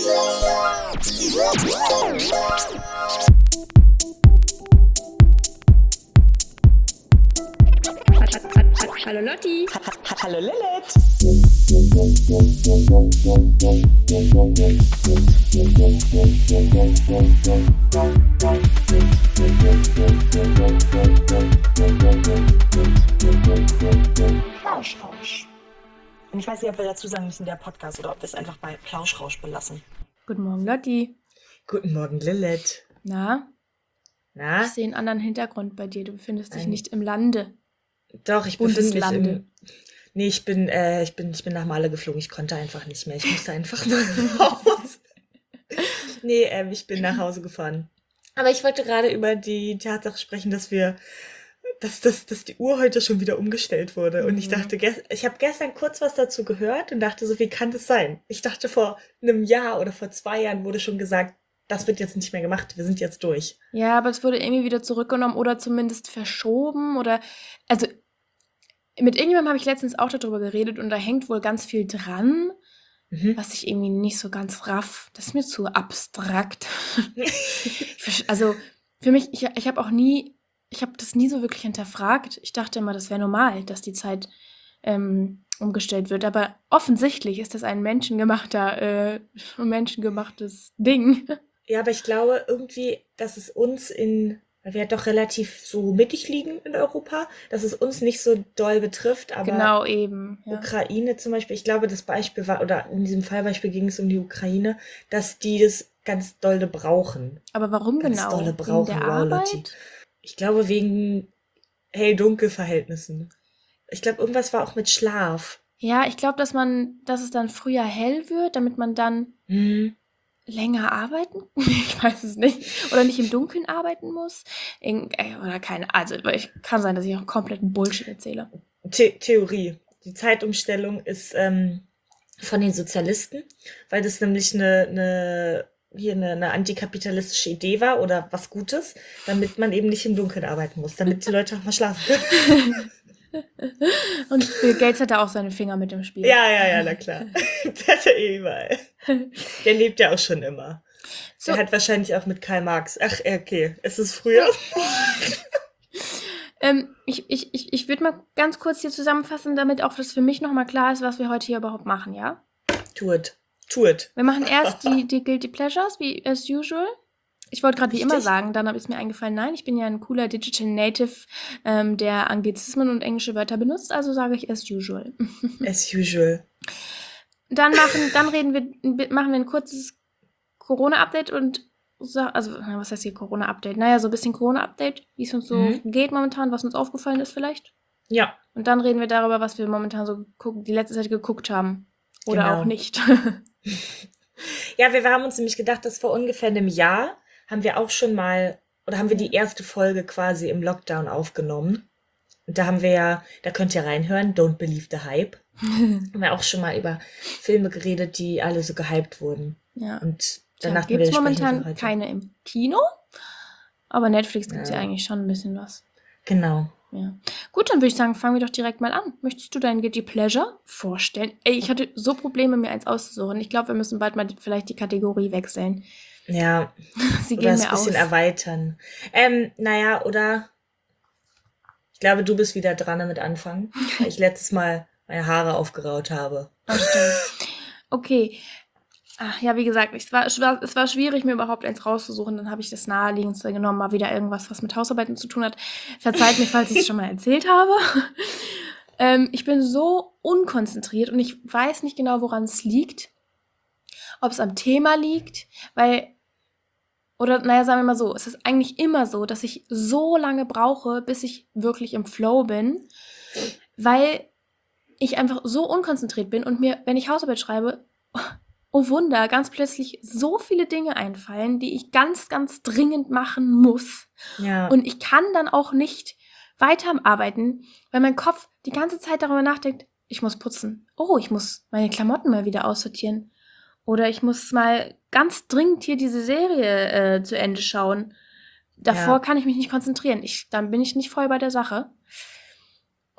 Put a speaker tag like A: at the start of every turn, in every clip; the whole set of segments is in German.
A: Hallo Lotti.
B: Hallo Lilith. Plauschrausch. Und ich weiß nicht, ob wir dazu sagen müssen, der Podcast, oder ob wir es einfach bei Plauschrausch belassen.
A: Guten Morgen Lotti.
B: Guten Morgen Lilith.
A: Na?
B: Na?
A: Ich sehe einen anderen Hintergrund bei dir. Du befindest dich nicht im Lande.
B: Doch, ich befinde mich
A: Bundeslande.
B: Nee, ich bin nach Malle geflogen. Ich konnte einfach nicht mehr. Ich musste einfach mal raus. Nee, ich bin nach Hause gefahren. Aber ich wollte gerade über die Tatsache sprechen, dass die Uhr heute schon wieder umgestellt wurde. Und ich dachte, ich habe gestern kurz was dazu gehört und dachte so, wie kann das sein? Ich dachte, vor einem Jahr oder vor 2 Jahren wurde schon gesagt, das wird jetzt nicht mehr gemacht, wir sind jetzt durch.
A: Ja, aber es wurde irgendwie wieder zurückgenommen oder zumindest verschoben oder, also mit irgendjemandem habe ich letztens auch darüber geredet und da hängt wohl ganz viel dran, was ich irgendwie nicht so ganz raff. Das ist mir zu abstrakt. Also für mich, ich habe das nie so wirklich hinterfragt. Ich dachte immer, das wäre normal, dass die Zeit umgestellt wird. Aber offensichtlich ist das ein menschengemachtes Ding.
B: Ja, aber ich glaube irgendwie, dass es uns weil wir ja doch relativ so mittig liegen in Europa, dass es uns nicht so doll betrifft, aber
A: Genau, eben. Ja.
B: Ukraine zum Beispiel, ich glaube, das Beispiel war, oder in diesem Fallbeispiel ging es um die Ukraine, dass die das ganz dolle brauchen.
A: Aber warum
B: Ganz
A: genau?
B: dolle
A: Wegen
B: brauchen,
A: der
B: wow, Lotti.
A: Arbeit?
B: Ich glaube, wegen Hell-Dunkel-Verhältnissen. Ich glaube, irgendwas war auch mit Schlaf.
A: Ja, ich glaube, dass es dann früher hell wird, damit man dann länger arbeiten? Ich weiß es nicht. Oder nicht im Dunkeln arbeiten muss? Oder keine. Also, kann sein, dass ich auch kompletten Bullshit erzähle.
B: Theorie. Die Zeitumstellung ist von den Sozialisten, weil das nämlich eine antikapitalistische Idee war oder was Gutes, damit man eben nicht im Dunkeln arbeiten muss, damit die Leute auch mal schlafen können.
A: Und Bill Gates hatte auch seine Finger mit im Spiel.
B: Ja, na klar. Der ist ja überall. Der lebt ja auch schon immer.
A: So.
B: Der hat wahrscheinlich auch mit Karl Marx. Ach, okay. Es ist früher.
A: Ich würde mal ganz kurz hier zusammenfassen, damit auch das für mich nochmal klar ist, was wir heute hier überhaupt machen, ja?
B: Tu it.
A: Wir machen erst die Guilty Pleasures, wie as usual. Ich wollte gerade wie immer sagen, dann ist mir eingefallen, nein, ich bin ja ein cooler Digital Native, der Anglizismen und englische Wörter benutzt, also sage ich as usual.
B: As usual.
A: Dann machen wir ein kurzes Corona-Update was heißt hier Corona-Update? Naja, so ein bisschen Corona-Update, wie es uns so geht momentan, was uns aufgefallen ist vielleicht.
B: Ja.
A: Und dann reden wir darüber, was wir momentan so die letzte Zeit geguckt haben. Oder
B: Genau.
A: auch nicht.
B: Ja, wir haben uns nämlich gedacht, dass vor ungefähr einem Jahr haben wir auch schon mal, oder haben wir die erste Folge quasi im Lockdown aufgenommen. Und da könnt ihr reinhören, Don't Believe the Hype. Haben wir auch schon mal über Filme geredet, die alle so gehypt wurden.
A: Ja.
B: Und danach
A: gibt es momentan keine im Kino, aber Netflix gibt es ja eigentlich schon ein bisschen was.
B: Genau.
A: Ja. Gut, dann würde ich sagen, fangen wir doch direkt mal an. Möchtest du dein Guilty Pleasure vorstellen? Ich hatte so Probleme, mir eins auszusuchen. Ich glaube, wir müssen bald mal vielleicht die Kategorie wechseln.
B: Ja.
A: Sie
B: oder
A: gehen
B: es
A: mir
B: ein bisschen
A: aus.
B: erweitern. Oder ich glaube, du bist wieder dran damit anfangen, weil ich letztes Mal meine Haare aufgeraut habe.
A: Oh, stimmt. Okay. Ach, ja, wie gesagt, es war schwierig, mir überhaupt eins rauszusuchen. Dann habe ich das Naheliegendste genommen, mal wieder irgendwas, was mit Hausarbeiten zu tun hat. Verzeiht mir, falls ich es schon mal erzählt habe. Ich bin so unkonzentriert und ich weiß nicht genau, woran es liegt. Ob es am Thema liegt, sagen wir mal so, es ist eigentlich immer so, dass ich so lange brauche, bis ich wirklich im Flow bin, weil ich einfach so unkonzentriert bin und mir, wenn ich Hausarbeit schreibe, oh Wunder, ganz plötzlich so viele Dinge einfallen, die ich ganz, ganz dringend machen muss.
B: Ja.
A: Und ich kann dann auch nicht weiterarbeiten, weil mein Kopf die ganze Zeit darüber nachdenkt, ich muss putzen. Oh, ich muss meine Klamotten mal wieder aussortieren. Oder ich muss mal ganz dringend hier diese Serie zu Ende schauen. Davor kann ich mich nicht konzentrieren. Dann bin ich nicht voll bei der Sache.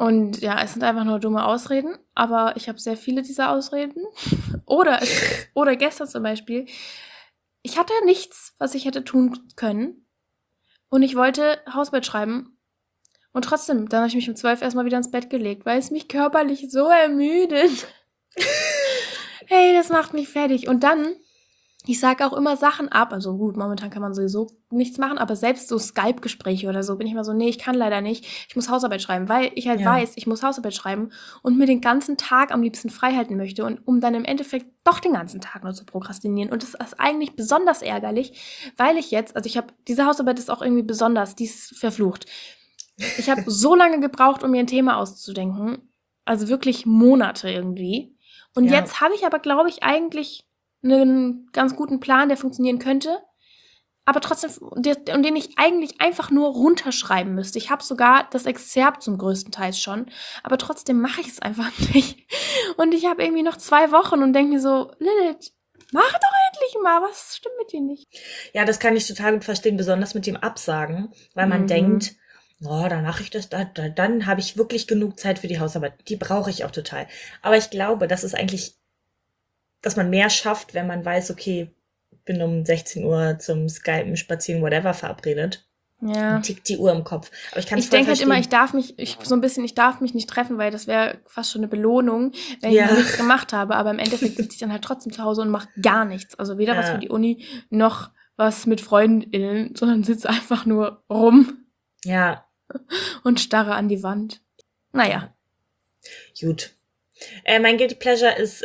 A: Und ja, es sind einfach nur dumme Ausreden, aber ich habe sehr viele dieser Ausreden. Oder gestern zum Beispiel, ich hatte nichts, was ich hätte tun können und ich wollte Hausarbeit schreiben und trotzdem, dann habe ich mich um 12 erstmal wieder ins Bett gelegt, weil es mich körperlich so ermüdet. Hey, das macht mich fertig. Und dann, ich sage auch immer Sachen ab, also gut, momentan kann man sowieso nichts machen, aber selbst so Skype-Gespräche oder so bin ich immer so, nee, ich kann leider nicht, ich muss Hausarbeit schreiben, weil ich halt
B: Ja.
A: weiß, ich muss Hausarbeit schreiben und mir den ganzen Tag am liebsten frei halten möchte und um dann im Endeffekt doch den ganzen Tag nur zu prokrastinieren. Und das ist eigentlich besonders ärgerlich, weil ich jetzt, also diese Hausarbeit ist auch irgendwie besonders, die ist verflucht. Ich habe so lange gebraucht, um mir ein Thema auszudenken, also wirklich Monate irgendwie. Und
B: Ja.
A: jetzt habe ich aber, glaube ich, eigentlich einen ganz guten Plan, der funktionieren könnte, aber trotzdem, und den ich eigentlich einfach nur runterschreiben müsste. Ich habe sogar das Exzerpt zum größten Teil schon, aber trotzdem mache ich es einfach nicht. Und ich habe irgendwie noch 2 Wochen und denke mir so, Lilith, mach doch endlich mal, was stimmt mit dir nicht?
B: Ja, das kann ich total gut verstehen, besonders mit dem Absagen, weil man denkt, oh, dann mache ich das, dann habe ich wirklich genug Zeit für die Hausarbeit. Die brauche ich auch total. Aber ich glaube, das ist eigentlich, dass man mehr schafft, wenn man weiß, okay, bin um 16 Uhr zum Skypen, Spazieren, whatever verabredet.
A: Ja.
B: Und tickt die Uhr im Kopf. Aber ich kann es
A: Ich
B: voll
A: denke halt immer,
B: verstehen.
A: ich darf mich nicht treffen, weil das wäre fast schon eine Belohnung, wenn ich
B: Ja.
A: mal nichts gemacht habe. Aber im Endeffekt sitze ich dann halt trotzdem zu Hause und mache gar nichts. Also weder was
B: Ja.
A: für die Uni noch was mit FreundInnen, sondern sitze einfach nur rum
B: Ja,
A: und starre an die Wand. Naja.
B: gut. Mein Guilty Pleasure ist,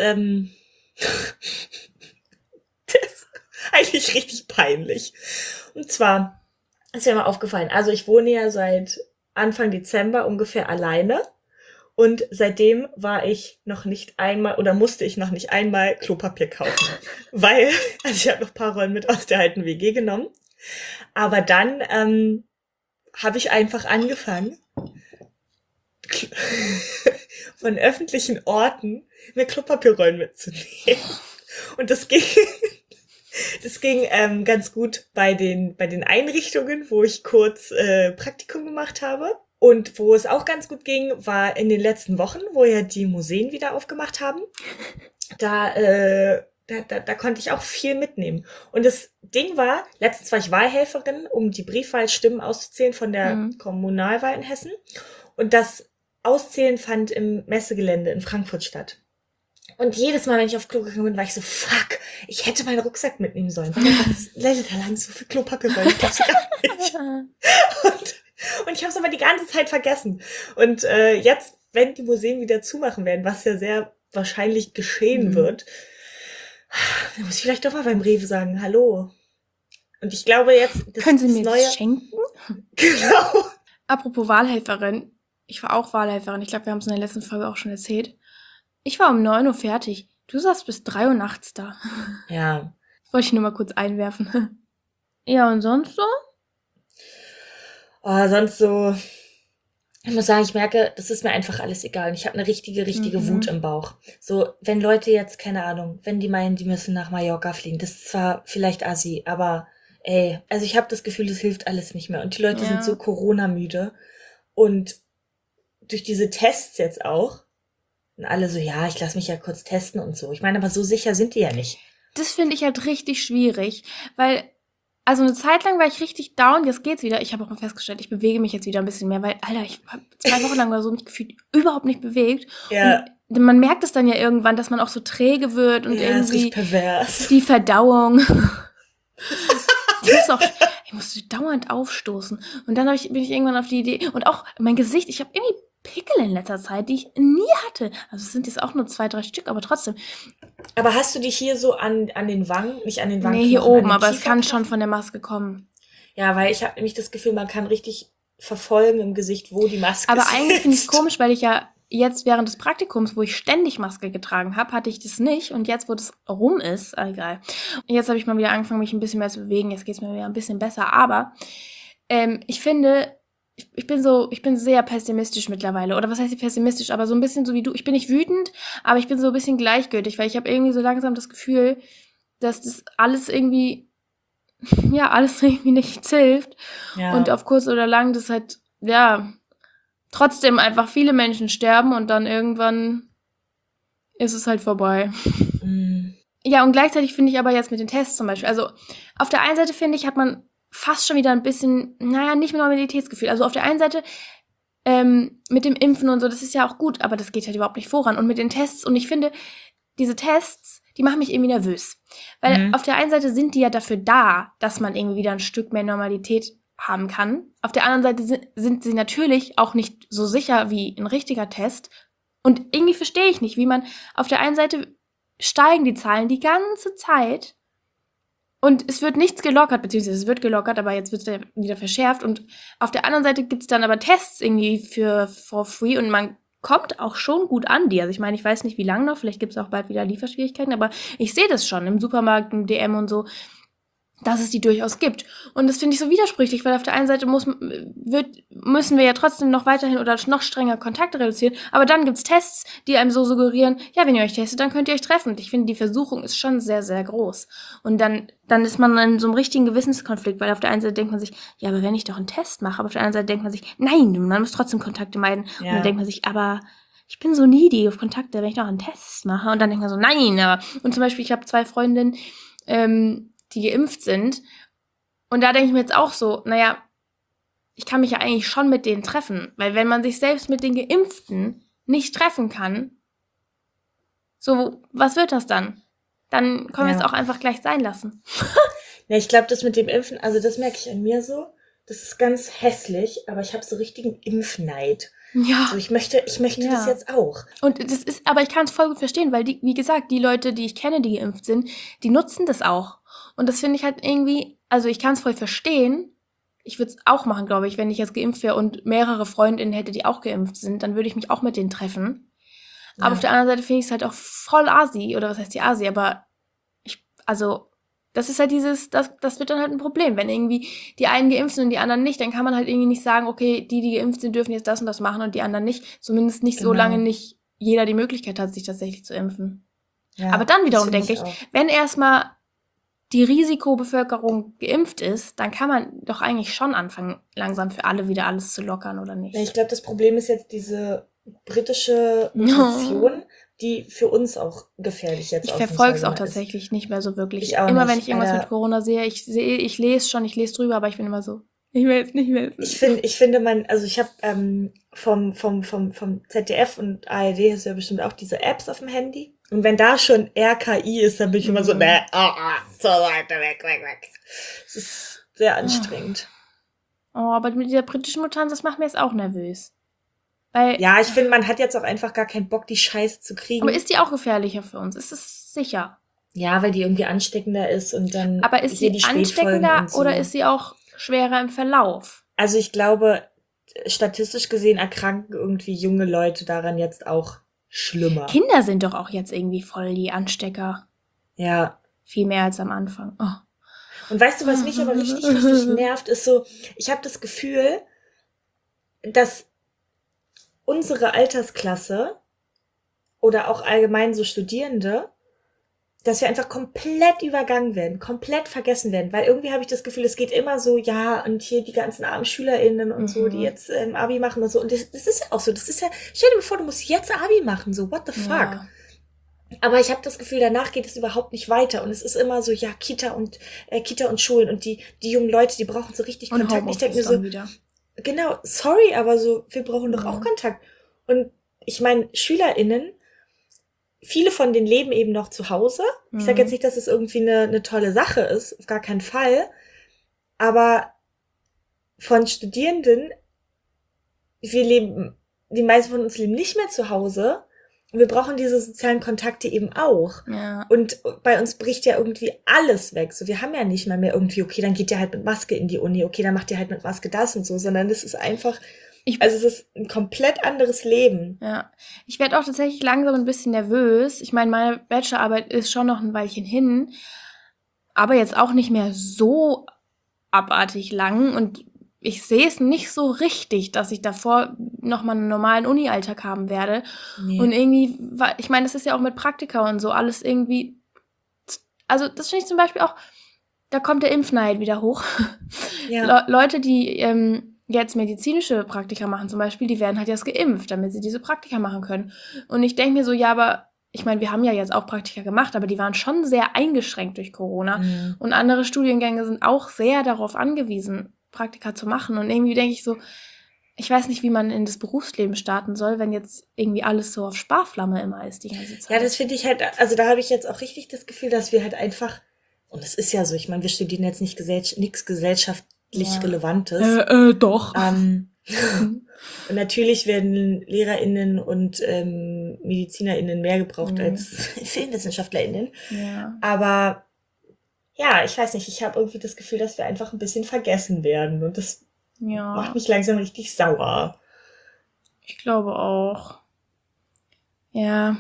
B: das ist eigentlich richtig peinlich. Und zwar ist mir mal aufgefallen, also ich wohne ja seit Anfang Dezember ungefähr alleine und seitdem war ich noch nicht einmal oder musste ich noch nicht einmal Klopapier kaufen, weil, also ich habe noch ein paar Rollen mit aus der alten WG genommen, aber dann habe ich einfach angefangen, von öffentlichen Orten mir Klopapierrollen mitzunehmen. Und das ging ganz gut bei den Einrichtungen, wo ich kurz Praktikum gemacht habe. Und wo es auch ganz gut ging, war in den letzten Wochen, wo ja die Museen wieder aufgemacht haben. Da konnte ich auch viel mitnehmen. Und das Ding war, letztens war ich Wahlhelferin, um die Briefwahlstimmen auszuzählen von der Kommunalwahl in Hessen. Und das Auszählen fand im Messegelände in Frankfurt statt. Und jedes Mal, wenn ich auf Klo gegangen bin, war ich so, fuck, ich hätte meinen Rucksack mitnehmen sollen. Da lang so viel Klopapier rein, ich glaub's gar nicht. Und ich habe es aber die ganze Zeit vergessen. Und jetzt, wenn die Museen wieder zumachen werden, was ja sehr wahrscheinlich geschehen wird, dann muss ich vielleicht doch mal beim Rewe sagen, hallo. Und ich glaube jetzt, das
A: Können Sie mir
B: neue...
A: das schenken?
B: Genau.
A: Apropos Wahlhelferin. Ich war auch Wahlhelferin. Ich glaube, wir haben es in der letzten Folge auch schon erzählt. Ich war um 9 Uhr fertig. Du saßt bis 3 Uhr nachts da.
B: Ja.
A: Wollte ich nur mal kurz einwerfen. Ja, und sonst so?
B: Oh, sonst so... Ich muss sagen, ich merke, das ist mir einfach alles egal. Und ich habe eine richtige Wut im Bauch. So, wenn Leute jetzt, keine Ahnung, wenn die meinen, die müssen nach Mallorca fliegen, das ist zwar vielleicht assi, aber ey, also ich habe das Gefühl, das hilft alles nicht mehr. Und die Leute sind so Corona-müde. Und durch diese Tests jetzt auch, und alle so, ja, ich lasse mich ja kurz testen und so. Ich meine, aber so sicher sind die ja nicht.
A: Das finde ich halt richtig schwierig, weil, also eine Zeit lang war ich richtig down, jetzt geht's wieder. Ich habe auch mal festgestellt, ich bewege mich jetzt wieder ein bisschen mehr, weil, Alter, ich habe 2 Wochen lang oder so mich gefühlt überhaupt nicht bewegt.
B: Ja.
A: Und man merkt es dann ja irgendwann, dass man auch so träge wird und
B: Ja, das ist
A: irgendwie
B: richtig pervers.
A: die Verdauung. Ich musste dauernd aufstoßen. Und dann bin ich irgendwann auf die Idee, und auch mein Gesicht, ich habe irgendwie Pickel in letzter Zeit, die ich nie hatte. Also es sind jetzt auch nur 2, 3 Stück, aber trotzdem.
B: Aber hast du dich hier so an den Wangen, nicht an den Wangen?
A: Nee, hier oben, aber es kann schon von der Maske kommen.
B: Ja, weil ich habe nämlich das Gefühl, man kann richtig verfolgen im Gesicht, wo die Maske
A: aber
B: sitzt.
A: Aber eigentlich finde ich es komisch, weil ich ja jetzt während des Praktikums, wo ich ständig Maske getragen habe, hatte ich das nicht. Und jetzt, wo das rum ist, egal. Und jetzt habe ich mal wieder angefangen, mich ein bisschen mehr zu bewegen. Jetzt geht es mir wieder ein bisschen besser. Aber ich finde, ich bin sehr pessimistisch mittlerweile. Oder was heißt pessimistisch? Aber so ein bisschen so wie du. Ich bin nicht wütend, aber ich bin so ein bisschen gleichgültig, weil ich habe irgendwie so langsam das Gefühl, dass das alles irgendwie nichts hilft.
B: Ja.
A: Und auf kurz oder lang das halt, ja, trotzdem einfach viele Menschen sterben und dann irgendwann ist es halt vorbei. Ja, und gleichzeitig finde ich aber jetzt mit den Tests zum Beispiel, also auf der einen Seite finde ich, hat man fast schon wieder ein bisschen, nicht mehr Normalitätsgefühl. Also auf der einen Seite mit dem Impfen und so, das ist ja auch gut, aber das geht halt überhaupt nicht voran. Und mit den Tests, und ich finde, diese Tests, die machen mich irgendwie nervös. Weil auf der einen Seite sind die ja dafür da, dass man irgendwie wieder ein Stück mehr Normalität haben kann. Auf der anderen Seite sind sie natürlich auch nicht so sicher wie ein richtiger Test. Und irgendwie verstehe ich nicht, wie man auf der einen Seite steigen die Zahlen die ganze Zeit und es wird nichts gelockert, beziehungsweise es wird gelockert, aber jetzt wird es wieder verschärft. Und auf der anderen Seite gibt es dann aber Tests irgendwie for free und man kommt auch schon gut an die. Also ich meine, ich weiß nicht, wie lange noch, vielleicht gibt es auch bald wieder Lieferschwierigkeiten, aber ich sehe das schon im Supermarkt, im DM und so, dass es die durchaus gibt. Und das finde ich so widersprüchlich, weil auf der einen Seite müssen wir ja trotzdem noch weiterhin oder noch strenger Kontakte reduzieren, aber dann gibt es Tests, die einem so suggerieren, ja, wenn ihr euch testet, dann könnt ihr euch treffen. Und ich finde, die Versuchung ist schon sehr, sehr groß. Und dann ist man in so einem richtigen Gewissenskonflikt, weil auf der einen Seite denkt man sich, ja, aber wenn ich doch einen Test mache, aber auf der anderen Seite denkt man sich, nein, man muss trotzdem Kontakte meiden. Ja. Und dann denkt man sich, aber ich bin so needy auf Kontakte, wenn ich noch einen Test mache. Und dann denkt man so, nein, aber... Und zum Beispiel, ich habe 2 Freundinnen, die geimpft sind. Und da denke ich mir jetzt auch so, naja, ich kann mich ja eigentlich schon mit denen treffen. Weil wenn man sich selbst mit den Geimpften nicht treffen kann, so, was wird das dann? Dann können wir es auch einfach gleich sein lassen.
B: Ja, ich glaube, das mit dem Impfen, also das merke ich an mir so, das ist ganz hässlich, aber ich habe so richtigen Impfneid. Ja. Also ich möchte das jetzt auch.
A: Und das ist, aber ich kann es voll gut verstehen, weil wie gesagt, die Leute, die ich kenne, die geimpft sind, die nutzen das auch. Und das finde ich halt irgendwie, also ich kann es voll verstehen. Ich würde es auch machen, glaube ich, wenn ich jetzt geimpft wäre und mehrere Freundinnen hätte, die auch geimpft sind, dann würde ich mich auch mit denen treffen. Ja. Aber auf der anderen Seite finde ich es halt auch voll Asi, oder was heißt die Asi, aber das ist halt das wird dann halt ein Problem. Wenn irgendwie die einen geimpft sind und die anderen nicht, dann kann man halt irgendwie nicht sagen, okay, die geimpft sind, dürfen jetzt das und das machen und die anderen nicht. Zumindest nicht solange nicht jeder die Möglichkeit hat, sich tatsächlich zu impfen. Ja, aber dann wiederum denke ich, wenn erstmal die Risikobevölkerung geimpft ist, dann kann man doch eigentlich schon anfangen, langsam für alle wieder alles zu lockern, oder nicht?
B: Ja, ich glaube, das Problem ist jetzt diese britische Mutation, die für uns auch gefährlich jetzt ist.
A: Ich verfolge es auch tatsächlich nicht mehr so wirklich. Ich auch immer nicht. Wenn ich irgendwas mit Corona sehe, ich lese drüber, aber ich bin immer so, ich will jetzt nicht mehr.
B: Ich finde, ich habe vom ZDF und ARD hast du ja bestimmt auch diese Apps auf dem Handy. Und wenn da schon RKI ist, dann bin ich immer so, zur Seite, weg. Das ist sehr anstrengend.
A: Oh, aber mit dieser britischen Mutanz, das macht mir jetzt auch nervös.
B: Ja, ich finde, man hat jetzt auch einfach gar keinen Bock, die Scheiße zu kriegen.
A: Aber ist die auch gefährlicher für uns? Ist es sicher?
B: Ja, weil die irgendwie ansteckender ist und dann...
A: Aber ist sie ansteckender so. Oder ist sie auch schwerer im Verlauf?
B: Also ich glaube, statistisch gesehen erkranken irgendwie junge Leute daran jetzt auch schlimmer.
A: Kinder sind doch auch jetzt irgendwie voll die Anstecker.
B: Ja.
A: Viel mehr als am Anfang. Oh.
B: Und weißt du, was mich aber richtig nervt, ist so, ich habe das Gefühl, dass unsere Altersklasse oder auch allgemein so Studierende, dass wir einfach komplett übergangen werden, komplett vergessen werden, weil irgendwie habe ich das Gefühl, es geht immer so, ja, und hier die ganzen armen SchülerInnen und so, die jetzt Abi machen und so, und das ist ja auch so, das ist ja, stell dir mal vor, du musst jetzt Abi machen, so, what the fuck? Ja. Aber ich habe das Gefühl, danach geht es überhaupt nicht weiter und es ist immer so, ja, Kita und Schulen und die jungen Leute, die brauchen so richtig
A: und
B: Kontakt. Ich denke mir so,
A: wieder.
B: Genau, sorry, aber so, wir brauchen doch auch Kontakt. Und ich meine, SchülerInnen, viele von denen leben eben noch zu Hause. Ich sage jetzt nicht, dass es irgendwie eine tolle Sache ist, auf gar keinen Fall. Aber von Studierenden, die meisten von uns leben nicht mehr zu Hause. Und wir brauchen diese sozialen Kontakte eben auch. Ja. Und bei uns bricht ja irgendwie alles weg. So, wir haben ja nicht mehr irgendwie, okay, dann geht ihr halt mit Maske in die Uni, okay, dann macht ihr halt mit Maske das und so, sondern das ist einfach, es ist ein komplett anderes Leben.
A: Ja, ich werde auch tatsächlich langsam ein bisschen nervös. Ich meine, meine Bachelorarbeit ist schon noch ein Weilchen hin, aber jetzt auch nicht mehr so abartig lang und ich sehe es nicht so richtig, dass ich davor nochmal einen normalen Uni-Alltag haben werde. Nee. Und irgendwie, ich meine, das ist ja auch mit Praktika und so alles irgendwie, also das finde ich zum Beispiel auch, da kommt der Impfneid wieder hoch. Ja. Leute, die jetzt medizinische Praktika machen zum Beispiel, die werden halt jetzt geimpft, damit sie diese Praktika machen können. Und ich denke mir so, ja, aber ich meine, wir haben ja jetzt auch Praktika gemacht, aber die waren schon sehr eingeschränkt durch Corona.
B: Mhm.
A: Und andere Studiengänge sind auch sehr darauf angewiesen, Praktika zu machen. Und irgendwie denke ich so, ich weiß nicht, wie man in das Berufsleben starten soll, wenn jetzt irgendwie alles so auf Sparflamme immer ist die ganze Zeit.
B: Ja, das finde ich halt, also da habe ich jetzt auch richtig das Gefühl, dass wir halt einfach, und es ist ja so, ich meine, wir studieren jetzt nichts gesellschaftlich
A: Ja.
B: Relevantes.
A: Doch.
B: Und natürlich werden LehrerInnen und MedizinerInnen mehr gebraucht als FilmwissenschaftlerInnen.
A: Ja.
B: Aber ja, ich weiß nicht, ich habe irgendwie das Gefühl, dass wir einfach ein bisschen vergessen werden. Und das macht
A: Ja,
B: mich langsam richtig sauer.
A: ich glaube auch. Ja.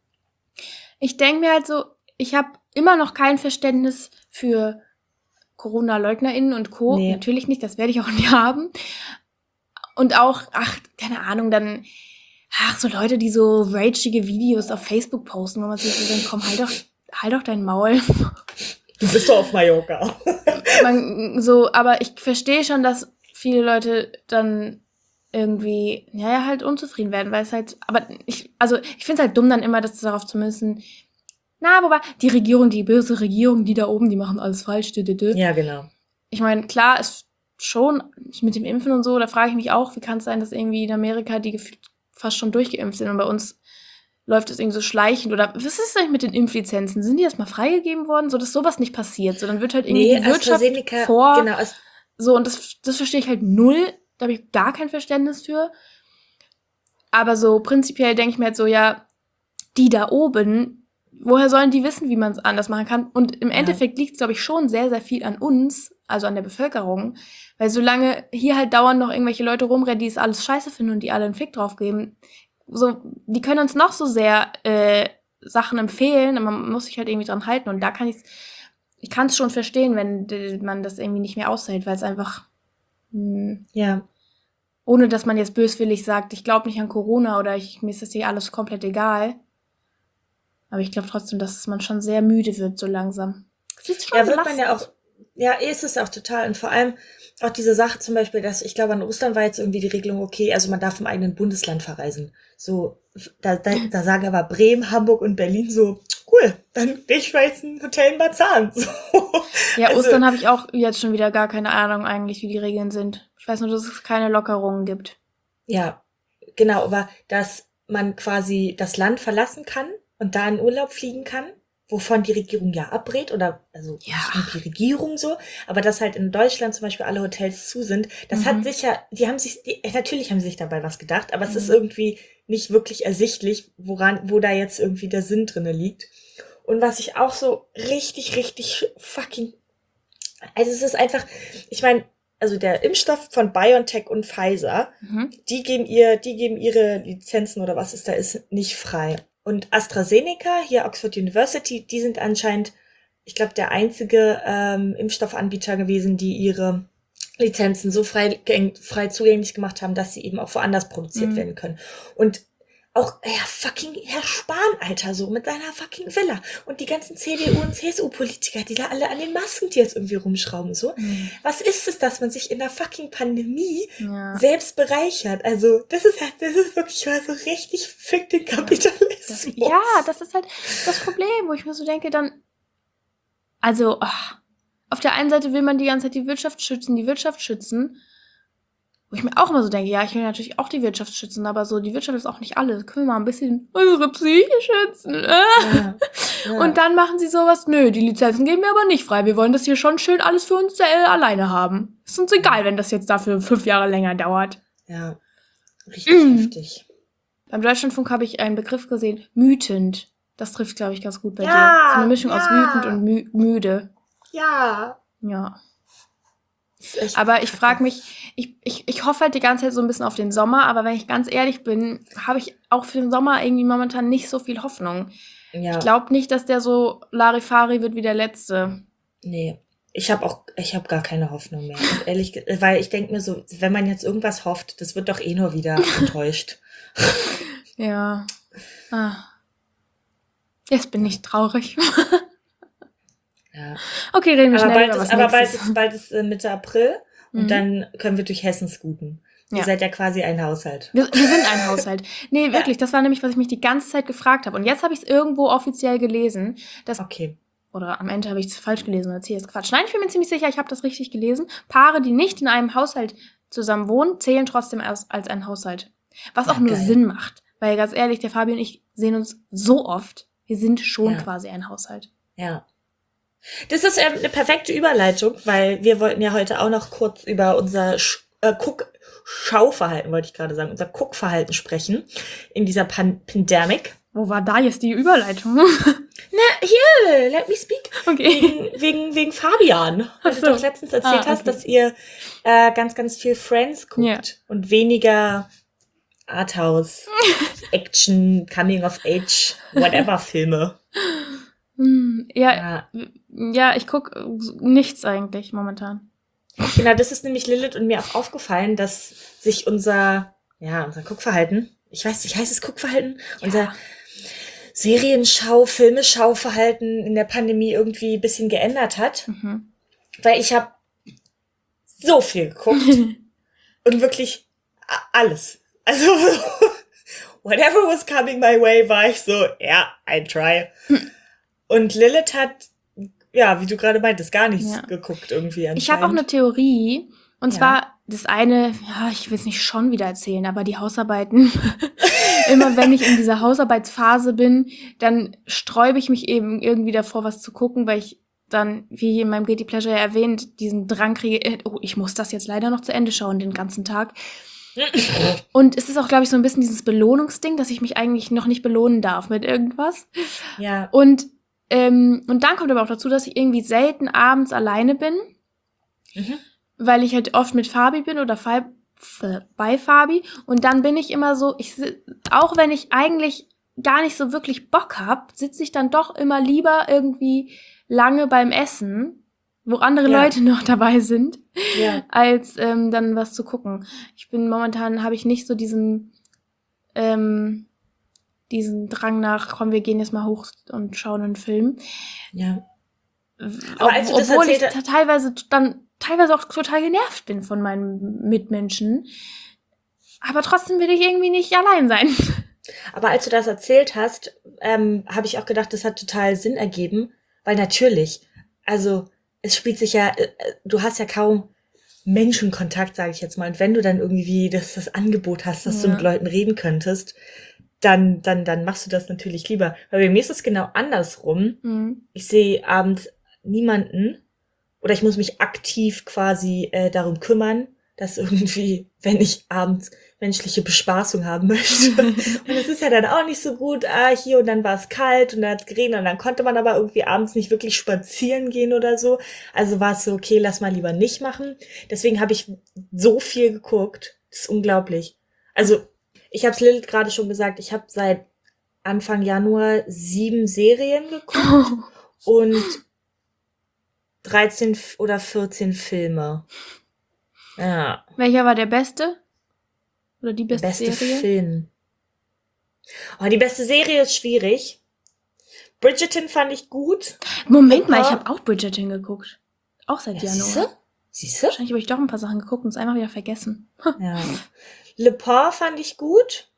A: Ich denke mir halt so, ich habe immer noch kein Verständnis für Corona-LeugnerInnen und Co.
B: Nee.
A: Natürlich nicht, das werde ich auch nie haben. Und auch, keine Ahnung, dann, so Leute, die so rageige Videos auf Facebook posten, wo man sich so denkt, komm, halt doch dein Maul.
B: Du bist doch auf Mallorca.
A: Aber ich verstehe schon, dass viele Leute dann irgendwie, halt unzufrieden werden, weil es halt, aber ich finde es halt dumm, dann immer das darauf zu müssen, wobei, die böse Regierung, die da oben, die machen alles falsch,
B: Ja, genau.
A: Ich meine, klar, ist schon mit dem Impfen und so, da frage ich mich auch, wie kann es sein, dass irgendwie in Amerika die gefühlt fast schon durchgeimpft sind und bei uns läuft es irgendwie so schleichend oder was ist eigentlich mit den Impflizenzen? Sind die erst mal freigegeben worden, so dass sowas nicht passiert, so dann wird halt irgendwie die Wirtschaft
B: genau.
A: So, und das verstehe ich halt null, da habe ich gar kein Verständnis für. Aber so prinzipiell denke ich mir halt so, ja, die da oben, woher sollen die wissen, wie man es anders machen kann? Und im Endeffekt liegt es, glaube ich, schon sehr, sehr viel an uns, also an der Bevölkerung, weil solange hier halt dauernd noch irgendwelche Leute rumrennen, die es alles scheiße finden und die alle einen Fick drauf geben, so, die können uns noch so sehr Sachen empfehlen, aber man muss sich halt irgendwie dran halten. Und da kann ich kann es schon verstehen, wenn man das irgendwie nicht mehr aushält, weil es einfach,
B: Ja.
A: ohne dass man jetzt böswillig sagt, ich glaube nicht an Corona oder mir ist das hier alles komplett egal. Aber ich glaube trotzdem, dass man schon sehr müde wird so langsam.
B: Das ist schon wird man ja auch. Ja, ist es auch total. Und vor allem auch diese Sache zum Beispiel, dass ich glaube, an Ostern war jetzt irgendwie die Regelung, okay, also man darf im eigenen Bundesland verreisen. So, da sagen aber Bremen, Hamburg und Berlin so, cool, dann gehe ich mal jetzt ein Hotel in Marzahn. So.
A: Ja, Ostern habe ich auch jetzt schon wieder gar keine Ahnung eigentlich, wie die Regeln sind. Ich weiß nur, dass es keine Lockerungen gibt.
B: Ja, genau, aber dass man quasi das Land verlassen kann und da in Urlaub fliegen kann, wovon die Regierung ja abrät, oder also nicht nur die Regierung so, aber dass halt in Deutschland zum Beispiel alle Hotels zu sind, das hat sicher, natürlich haben sie sich dabei was gedacht, aber es ist irgendwie nicht wirklich ersichtlich, wo da jetzt irgendwie der Sinn drinne liegt. Und was ich auch so richtig, richtig fucking, also es ist einfach, ich meine, also der Impfstoff von BioNTech und Pfizer, die geben ihre Lizenzen oder was es da ist, nicht frei. Und AstraZeneca, hier Oxford University, die sind anscheinend, ich glaube, der einzige Impfstoffanbieter gewesen, die ihre Lizenzen so frei zugänglich gemacht haben, dass sie eben auch woanders produziert werden können. Und auch, fucking Herr Spahn, Alter, so mit seiner fucking Villa. Und die ganzen CDU- und CSU-Politiker, die da alle an den Masken, die jetzt irgendwie rumschrauben, so. Was ist es, dass man sich in der fucking Pandemie selbst bereichert? Also, das ist wirklich mal so richtig fick den Kapitalismus.
A: Das ist halt das Problem, wo ich mir so denke, dann, also, auf der einen Seite will man die ganze Zeit die Wirtschaft schützen, wo ich mir auch immer so denke, ja, ich will natürlich auch die Wirtschaft schützen, aber so, die Wirtschaft ist auch nicht alles. Können wir mal ein bisschen unsere Psyche schützen? Ja. Und dann machen sie sowas, nö, die Lizenzen geben wir aber nicht frei. Wir wollen das hier schon schön alles für uns alleine haben. Ist uns egal, wenn das jetzt dafür 5 Jahre länger dauert.
B: Ja, richtig heftig.
A: Beim Deutschlandfunk habe ich einen Begriff gesehen, mütend. Das trifft, glaube ich, ganz gut bei dir. So eine Mischung aus wütend und müde.
B: Ja.
A: Aber ich frage mich, ich hoffe halt die ganze Zeit so ein bisschen auf den Sommer, aber wenn ich ganz ehrlich bin, habe ich auch für den Sommer irgendwie momentan nicht so viel Hoffnung. Ja. Ich glaube nicht, dass der so Larifari wird wie der letzte.
B: Nee, ich habe gar keine Hoffnung mehr. Ehrlich, weil ich denke mir so, wenn man jetzt irgendwas hofft, das wird doch eh nur wieder enttäuscht.
A: Ja. Jetzt bin ich traurig.
B: Ja.
A: Okay, reden wir schnell über was
B: aber
A: Nächstes.
B: bald ist Mitte April und dann können wir durch Hessen scooten. Ihr
A: Ja.
B: seid ja quasi ein Haushalt.
A: Wir sind ein Haushalt. Nee, wirklich, das war nämlich, was ich mich die ganze Zeit gefragt habe. Und jetzt habe ich es irgendwo offiziell gelesen, dass,
B: Okay.
A: oder am Ende habe ich es falsch gelesen und erzähle jetzt Quatsch. Nein, ich bin mir ziemlich sicher, ich habe das richtig gelesen. Paare, die nicht in einem Haushalt zusammen wohnen, zählen trotzdem als ein Haushalt. Was auch nur
B: geil.
A: Sinn macht. Weil ganz ehrlich, der Fabi und ich sehen uns so oft. Wir sind schon
B: Ja.
A: quasi ein Haushalt.
B: Ja. Das ist eine perfekte Überleitung, weil wir wollten ja heute auch noch kurz über unser Schauverhalten, wollte ich gerade sagen, unser Guckverhalten sprechen in dieser Pandemic.
A: Wo war da jetzt die Überleitung?
B: Na, hier, let me speak.
A: Okay.
B: Wegen Fabian. Weil
A: Ach
B: du
A: so.
B: doch letztens erzählt
A: okay.
B: hast, dass ihr ganz, ganz viel Friends guckt
A: Ja.
B: und weniger Arthouse, Action, Coming of Age, whatever Filme.
A: Ja,
B: Ja,
A: ich gucke nichts eigentlich momentan.
B: genau, das ist nämlich Lilith und mir auch aufgefallen, dass sich unser Guckverhalten, ich weiß nicht, heißt es Guckverhalten? Unser Filmeschauverhalten in der Pandemie irgendwie ein bisschen geändert hat.
A: Mhm.
B: Weil ich habe so viel geguckt und wirklich alles. Also, whatever was coming my way, war ich so, ja, I try. Und Lilith hat, ja, wie du gerade meintest, gar nichts geguckt irgendwie anscheinend.
A: Ich habe auch eine Theorie. Und
B: Ja.
A: zwar das eine, ja, ich will es nicht schon wieder erzählen, aber die Hausarbeiten. Immer wenn ich in dieser Hausarbeitsphase bin, dann sträube ich mich eben irgendwie davor, was zu gucken, weil ich dann, wie in meinem Guilty Pleasure ja erwähnt, diesen Drang kriege, oh, ich muss das jetzt leider noch zu Ende schauen, den ganzen Tag. Und es ist auch, glaube ich, so ein bisschen dieses Belohnungsding, dass ich mich eigentlich noch nicht belohnen darf mit irgendwas.
B: Ja.
A: Und dann kommt aber auch dazu, dass ich irgendwie selten abends alleine bin, weil ich halt oft mit Fabi bin oder bei Fabi. Und dann bin ich immer so, auch wenn ich eigentlich gar nicht so wirklich Bock habe, sitze ich dann doch immer lieber irgendwie lange beim Essen, wo andere Leute noch dabei sind, als dann was zu gucken. Momentan habe ich nicht so diesen Drang nach, komm, wir gehen jetzt mal hoch und schauen einen Film.
B: Ja. Aber als du das
A: Obwohl ich
B: erzählt
A: teilweise auch total genervt bin von meinen Mitmenschen. Aber trotzdem will ich irgendwie nicht allein sein.
B: Aber als du das erzählt hast, habe ich auch gedacht, das hat total Sinn ergeben, weil natürlich, also es spielt sich ja, du hast ja kaum Menschenkontakt, sage ich jetzt mal. Und wenn du dann irgendwie das Angebot hast, dass du mit Leuten reden könntest, dann machst du das natürlich lieber. Weil bei mir ist es genau andersrum. Ich sehe abends niemanden oder ich muss mich aktiv quasi darum kümmern, dass irgendwie, wenn ich abends menschliche Bespaßung haben möchte. Und es ist ja dann auch nicht so gut, hier und dann war es kalt und dann hat es geregnet und dann konnte man aber irgendwie abends nicht wirklich spazieren gehen oder so. Also war es so, okay, lass mal lieber nicht machen. Deswegen habe ich so viel geguckt. Das ist unglaublich. Also ich habe es Lilith gerade schon gesagt, ich habe seit Anfang Januar 7 Serien geguckt und 13 oder 14 Filme. Ja.
A: Welcher war der beste? Oder die beste
B: Beste
A: Serie?
B: Film. Oh, die beste Serie ist schwierig. Bridgerton fand ich gut.
A: Moment mal, ich habe auch Bridgerton geguckt. Auch seit Januar.
B: Siehst du?
A: Wahrscheinlich habe ich doch ein paar Sachen geguckt und es einfach wieder vergessen.
B: Ja. Le Pen fand ich gut.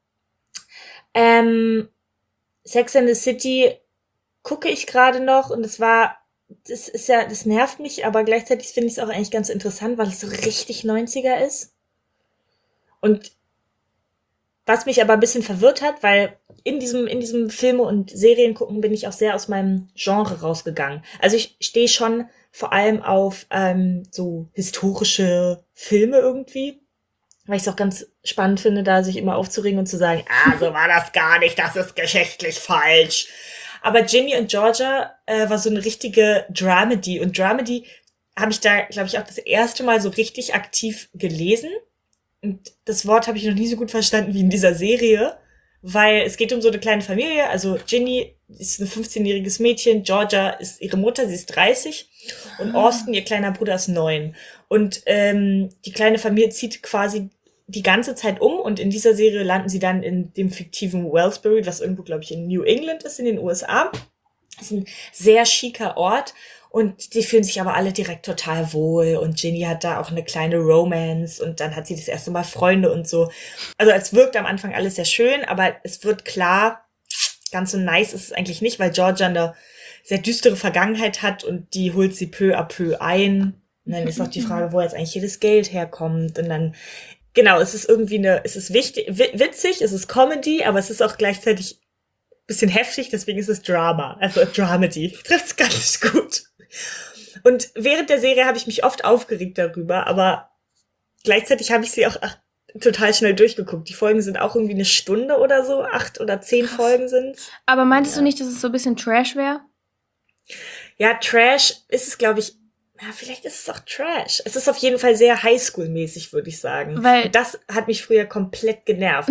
B: Sex and the City gucke ich gerade noch und das nervt mich, aber gleichzeitig finde ich es auch eigentlich ganz interessant, weil es so richtig 90er ist. Und was mich aber ein bisschen verwirrt hat, weil in diesem Filme und Serien gucken bin ich auch sehr aus meinem Genre rausgegangen. Also ich stehe schon vor allem auf so historische Filme irgendwie, weil ich es auch ganz spannend finde, da sich immer aufzuregen und zu sagen, so war das gar nicht, das ist geschichtlich falsch. Aber Ginny und Georgia war so eine richtige Dramedy. Und Dramedy habe ich da, glaube ich, auch das erste Mal so richtig aktiv gelesen. Und das Wort habe ich noch nie so gut verstanden wie in dieser Serie, weil es geht um so eine kleine Familie. Also Ginny ist ein 15-jähriges Mädchen, Georgia ist ihre Mutter, sie ist 30 und Austin, ihr kleiner Bruder, ist 9. Und die kleine Familie zieht quasi die ganze Zeit um und in dieser Serie landen sie dann in dem fiktiven Wellsbury, was irgendwo, glaube ich, in New England ist, in den USA. ist ein sehr chiker Ort und die fühlen sich aber alle direkt total wohl und Ginny hat da auch eine kleine Romance und dann hat sie das erste Mal Freunde und so. Also es wirkt am Anfang alles sehr schön, aber es wird klar, ganz so nice ist es eigentlich nicht, weil Georgia eine sehr düstere Vergangenheit hat und die holt sie peu à peu ein. Und dann ist auch die Frage, wo jetzt eigentlich jedes Geld herkommt und dann genau, es ist irgendwie es ist witzig, es ist Comedy, aber es ist auch gleichzeitig bisschen heftig, deswegen ist es Drama, also Dramedy. Trifft's ganz gut. Und während der Serie habe ich mich oft aufgeregt darüber, aber gleichzeitig habe ich sie auch total schnell durchgeguckt. Die Folgen sind auch irgendwie 1 Stunde oder so, 8 oder 10 Folgen sind's.
A: Aber meintest du nicht, dass es so ein bisschen Trash wäre?
B: Ja, Trash ist es, glaube ich, ja, vielleicht ist es auch Trash. Es ist auf jeden Fall sehr Highschool-mäßig, würde ich sagen.
A: Weil
B: und das hat mich früher komplett genervt.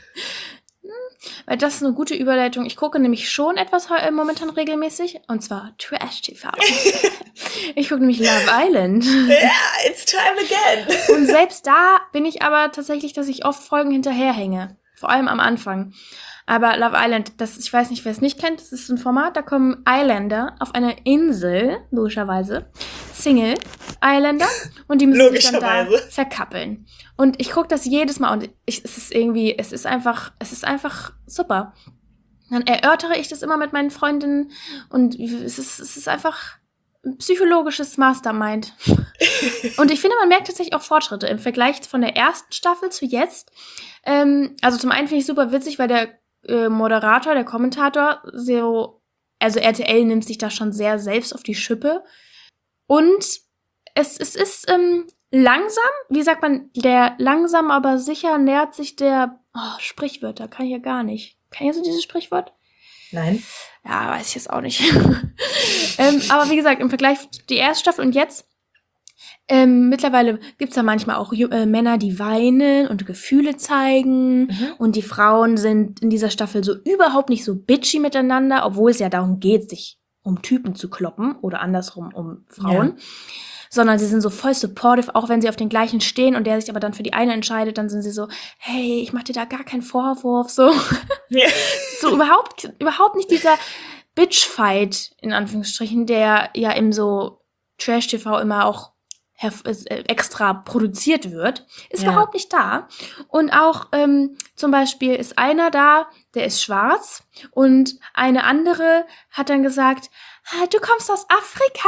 A: Weil das ist eine gute Überleitung. Ich gucke nämlich schon etwas momentan regelmäßig. Und zwar Trash-TV. Ich gucke nämlich Love Island.
B: Yeah, it's time again.
A: Und selbst da bin ich aber tatsächlich, dass ich oft Folgen hinterherhänge. Vor allem am Anfang. Aber Love Island, ich weiß nicht, wer es nicht kennt, das ist ein Format, da kommen Islander auf eine Insel, logischerweise, Single Islander, und die müssen sich dann da verkappeln. Und ich gucke das jedes Mal und es ist einfach super. Dann erörtere ich das immer mit meinen Freundinnen und es ist einfach ein psychologisches Mastermind. Und ich finde, man merkt tatsächlich auch Fortschritte im Vergleich von der ersten Staffel zu jetzt. Also zum einen finde ich super witzig, weil der Moderator, der Kommentator, also RTL nimmt sich da schon sehr selbst auf die Schippe. Und es ist langsam, wie sagt man, der langsam aber sicher nähert sich der Sprichwörter, kann ich ja gar nicht. Kennst du dieses Sprichwort?
B: Nein.
A: Ja, weiß ich jetzt auch nicht. Aber wie gesagt, im Vergleich die erste Staffel und jetzt, mittlerweile gibt's da manchmal auch Männer, die weinen und Gefühle zeigen. Und die Frauen sind in dieser Staffel so überhaupt nicht so bitchy miteinander, obwohl es ja darum geht, sich um Typen zu kloppen oder andersrum um Frauen. Ja. Sondern sie sind so voll supportive, auch wenn sie auf den gleichen stehen und der sich aber dann für die eine entscheidet, dann sind sie so, hey, ich mach dir da gar keinen Vorwurf, so. Ja. So überhaupt nicht dieser Bitch-Fight, in Anführungsstrichen, der ja im so Trash-TV immer auch extra produziert wird, ist überhaupt nicht da. Und auch zum Beispiel ist einer da, der ist schwarz und eine andere hat dann gesagt, du kommst aus Afrika.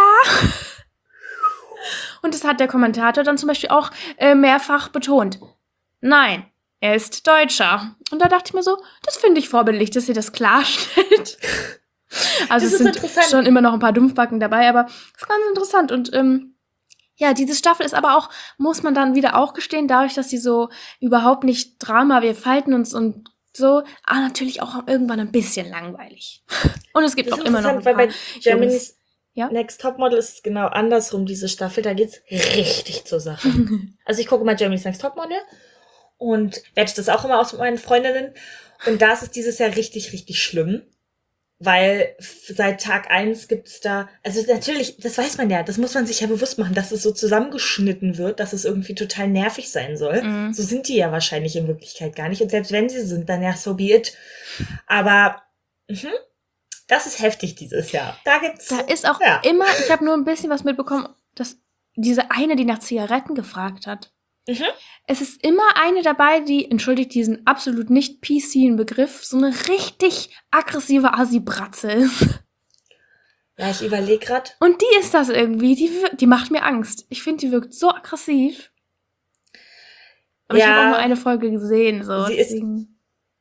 A: Und das hat der Kommentator dann zum Beispiel auch mehrfach betont. Nein, er ist Deutscher. Und da dachte ich mir so, das finde ich vorbildlich, dass sie das klarstellt. Also es sind schon immer noch ein paar Dumpfbacken dabei, aber es ist ganz interessant. Und ja, diese Staffel ist aber auch, muss man dann wieder auch gestehen, dadurch, dass sie so überhaupt nicht Drama, wir falten uns und so, natürlich auch irgendwann ein bisschen langweilig. Und es gibt auch immer noch ein paar
B: weil bei Germany's Next Topmodel ist es genau andersrum, diese Staffel, da geht's richtig zur Sache. Also ich gucke mal Germany's Next Topmodel und werde das auch immer aus mit meinen Freundinnen und da ist es dieses Jahr richtig, richtig schlimm. Weil seit Tag 1 gibt's da, also natürlich, das weiß man ja, das muss man sich ja bewusst machen, dass es so zusammengeschnitten wird, dass es irgendwie total nervig sein soll. So sind die ja wahrscheinlich in Wirklichkeit gar nicht. Und selbst wenn sie sind, dann ja, so be it. Aber das ist heftig dieses Jahr. Da
A: ist auch immer, ich habe nur ein bisschen was mitbekommen, dass diese eine, die nach Zigaretten gefragt hat. Es ist immer eine dabei, die, entschuldigt diesen absolut nicht PC Begriff, so eine richtig aggressive Assi-Bratze ist.
B: Ja, ich überlege gerade.
A: Und die ist das irgendwie, die macht mir Angst. Ich finde, die wirkt so aggressiv. Aber ich habe auch nur eine Folge gesehen. So.
B: Sie
A: deswegen.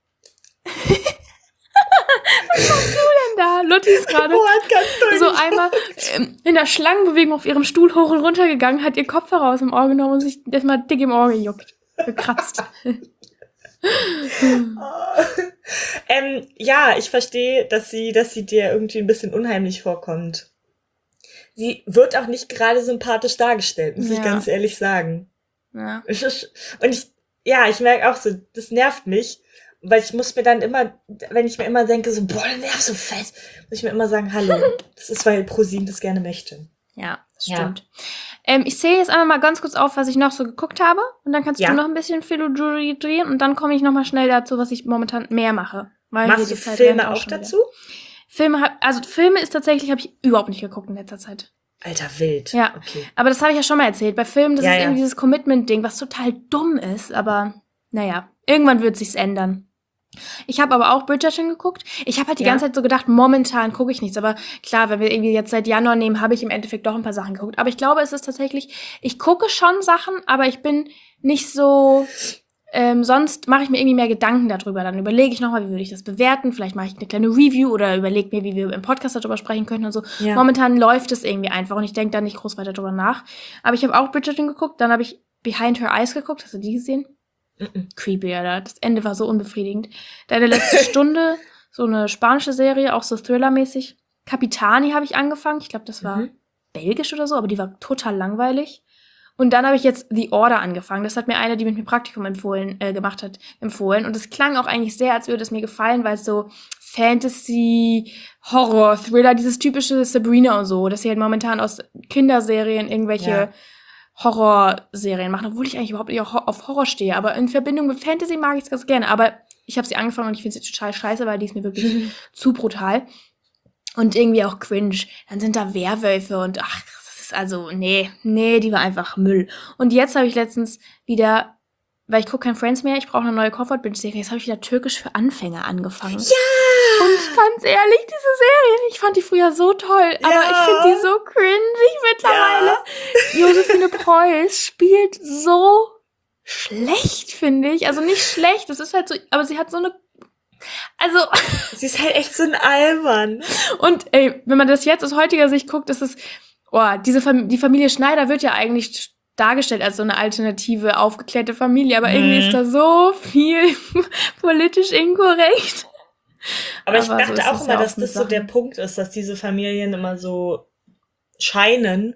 A: Was machst du denn da? Lotti ist gerade so einmal in der Schlangenbewegung auf ihrem Stuhl hoch und runter gegangen, hat ihr Kopf heraus im Ohr genommen und sich erstmal dick im Ohr gejuckt. Gekratzt.
B: Ja, ich verstehe, dass sie dir irgendwie ein bisschen unheimlich vorkommt. Sie wird auch nicht gerade sympathisch dargestellt, muss ich ganz ehrlich sagen.
A: Ja.
B: Und ich merke auch so, das nervt mich. Weil ich muss mir dann immer, wenn ich mir immer denke, so, boah, der Nerv so fett, muss ich mir immer sagen, hallo, das ist, weil ProSieben das gerne möchte.
A: Ja, das stimmt. Ich zähle jetzt einmal mal ganz kurz auf, was ich noch so geguckt habe. Und dann kannst du noch ein bisschen philodrieren und dann komme ich nochmal schnell dazu, was ich momentan mehr mache. Weil
B: machst du Filme auch dazu?
A: Filme ist tatsächlich, habe ich überhaupt nicht geguckt in letzter Zeit.
B: Alter, wild.
A: Ja,
B: Okay.
A: aber das habe ich ja schon mal erzählt. Bei Filmen, das
B: Ja,
A: ist
B: ja.
A: irgendwie dieses Commitment-Ding, was total dumm ist. Aber naja, irgendwann wird sich's ändern. Ich habe aber auch Bridgerton geguckt. Ich habe halt die
B: Ja.
A: ganze Zeit so gedacht, momentan gucke ich nichts. Aber klar, wenn wir irgendwie jetzt seit Januar nehmen, habe ich im Endeffekt doch ein paar Sachen geguckt. Aber ich glaube, es ist tatsächlich, ich gucke schon Sachen, aber ich bin nicht so, sonst mache ich mir irgendwie mehr Gedanken darüber. Dann überlege ich nochmal, wie würde ich das bewerten. Vielleicht mache ich eine kleine Review oder überlege mir, wie wir im Podcast darüber sprechen könnten und so.
B: Ja.
A: Momentan läuft es irgendwie einfach und ich denke da nicht groß weiter drüber nach. Aber ich habe auch Bridgerton geguckt. Dann habe ich Behind Her Eyes geguckt. Hast du die gesehen? Creepy, Alter. Das Ende war so unbefriedigend. Deine letzte Stunde, so eine spanische Serie, auch so Thriller-mäßig. Capitani habe ich angefangen. Ich glaube, das war belgisch oder so, aber die war total langweilig. Und dann habe ich jetzt The Order angefangen. Das hat mir eine, die mit mir Praktikum gemacht hat, empfohlen. Und es klang auch eigentlich sehr, als würde es mir gefallen, weil es so Fantasy, Horror, Thriller, dieses typische Sabrina und so, dass sie halt momentan aus Kinderserien irgendwelche Horrorserien machen, obwohl ich eigentlich überhaupt nicht auf Horror stehe. Aber in Verbindung mit Fantasy mag ich es ganz gerne. Aber ich habe sie angefangen und ich finde sie total scheiße, weil die ist mir wirklich zu brutal. Und irgendwie auch cringe. Dann sind da Werwölfe und ach, das ist also, nee, die war einfach Müll. Und jetzt habe ich letztens wieder, weil ich gucke kein Friends mehr, ich brauche eine neue Comfort-Binge-Serie, jetzt habe ich wieder Türkisch für Anfänger angefangen.
B: Ja!
A: Und ganz ehrlich, diese Serie, ich fand die früher so toll, aber ich finde die so cringy mittlerweile. Josephine Preuß spielt so schlecht, finde ich. Also nicht schlecht, das ist halt so, aber sie hat so eine, also
B: Sie ist halt echt so ein Albern.
A: und ey, wenn man das jetzt aus heutiger Sicht guckt, ist es, die Familie Schneider wird ja eigentlich dargestellt als so eine alternative, aufgeklärte Familie, aber irgendwie ist da so viel politisch inkorrekt.
B: Aber ich
A: so
B: dachte
A: ist
B: auch
A: es
B: immer,
A: ja
B: dass
A: oft mit
B: das so der
A: Sachen.
B: Punkt ist, dass diese Familien immer so scheinen,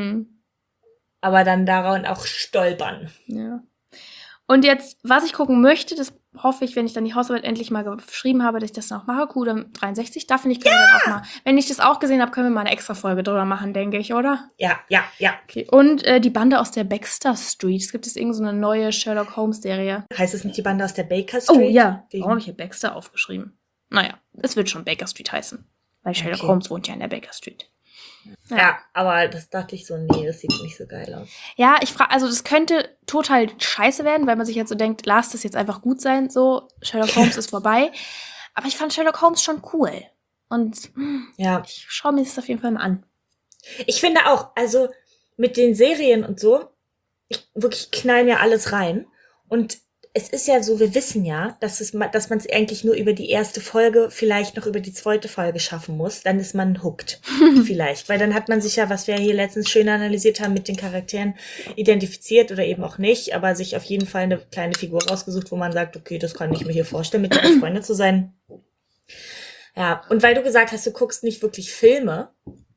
B: aber dann daran auch stolpern.
A: Ja. Und jetzt, was ich gucken möchte, das hoffe ich, wenn ich dann die Hausarbeit endlich mal geschrieben habe, dass ich das dann auch mache. Kudam 63, da finde ich, können wir dann auch mal, wenn ich das auch gesehen habe, können wir mal eine extra Folge drüber machen, denke ich, oder?
B: Ja.
A: Okay. Und die Bande aus der Baxter Street. Es gibt jetzt irgend so eine neue Sherlock Holmes Serie.
B: Heißt es nicht die Bande aus der Baker Street?
A: Oh ja,
B: Wegen-
A: warum habe ich hier Baxter aufgeschrieben? Naja, es wird schon Baker Street heißen. Weil Sherlock
B: Okay.
A: Holmes wohnt ja in der Baker Street.
B: Ja, aber das dachte ich so, nee, das sieht nicht so geil aus.
A: Ja, ich frage, also das könnte total scheiße werden, weil man sich jetzt so denkt, lass das jetzt einfach gut sein, so, Sherlock Holmes ist vorbei. Aber ich fand Sherlock Holmes schon cool. Und
B: Ja.
A: ich schaue mir das auf jeden Fall mal an.
B: Ich finde auch, also mit den Serien und so, ich wirklich knall mir alles rein. Und es ist ja so, wir wissen ja, dass man es eigentlich nur über die erste Folge, vielleicht noch über die zweite Folge schaffen muss. Dann ist man hooked. Vielleicht. Weil dann hat man sich ja, was wir hier letztens schön analysiert haben, mit den Charakteren identifiziert oder eben auch nicht, aber sich auf jeden Fall eine kleine Figur rausgesucht, wo man sagt, okay, das kann ich mir hier vorstellen, mit der Freunde zu sein. Ja, und weil du gesagt hast, du guckst nicht wirklich Filme,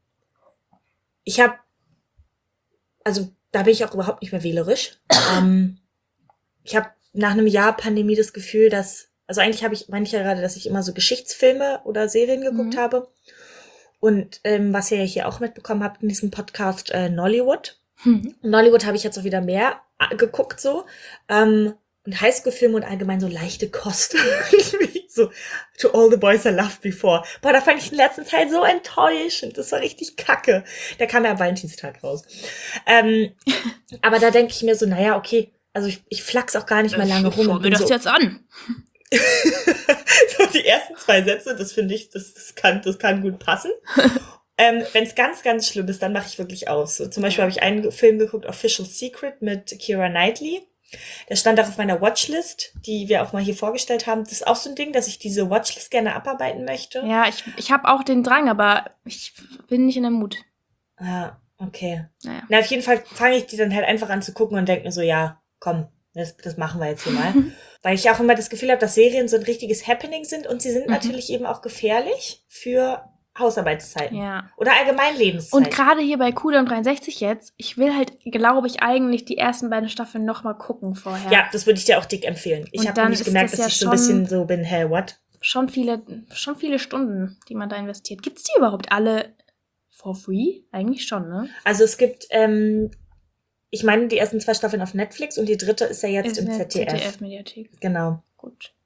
B: also da bin ich auch überhaupt nicht mehr wählerisch. Ich habe nach einem Jahr Pandemie das Gefühl, also eigentlich meine ich ja gerade, dass ich immer so Geschichtsfilme oder Serien geguckt habe. Und was ihr ja hier auch mitbekommen habt in diesem Podcast, Nollywood. Nollywood habe ich jetzt auch wieder mehr geguckt so. Und Highschool-Filme und allgemein so leichte Kost. So, To All the Boys I Loved Before. Boah, da fand ich den letzten Teil so enttäuschend. Das war richtig kacke. Der kam ja am Valentinstag raus. Aber da denke ich mir so, naja, okay, also ich flachs auch gar nicht mehr lange rum.
A: Schau mir das
B: so,
A: jetzt an.
B: so die ersten 2 Sätze, das finde ich, das kann gut passen. Wenn es ganz, ganz schlimm ist, dann mache ich wirklich aus. So, zum Beispiel habe ich einen Film geguckt, Official Secret mit Keira Knightley. Der stand auch auf meiner Watchlist, die wir auch mal hier vorgestellt haben. Das ist auch so ein Ding, dass ich diese Watchlist gerne abarbeiten möchte.
A: Ja, ich habe auch den Drang, aber ich bin nicht in der Mut.
B: Ah, okay.
A: Naja.
B: Na, auf jeden Fall fange ich die dann halt einfach an zu gucken und denke mir so, ja, komm, das machen wir jetzt hier mal. Weil ich auch immer das Gefühl habe, dass Serien so ein richtiges Happening sind und sie sind natürlich eben auch gefährlich für Hausarbeitszeiten.
A: Ja.
B: Oder allgemein Lebenszeiten.
A: Und gerade hier bei Kudam 63 jetzt, ich will halt, glaube ich, eigentlich die ersten beiden Staffeln nochmal gucken vorher.
B: Ja, das würde ich dir auch dick empfehlen. Ich
A: Und
B: habe
A: dann
B: nämlich
A: ist
B: gemerkt,
A: das
B: dass
A: ja
B: ich so ein bisschen so bin, hey, what?
A: Schon viele Stunden, die man da investiert. Gibt's die überhaupt alle for free? Eigentlich schon, ne?
B: Also es gibt, ich meine, die ersten 2 Staffeln auf Netflix und die dritte ist ja jetzt im ZDF.
A: ZDF-Mediathek.
B: Genau.
A: Gut.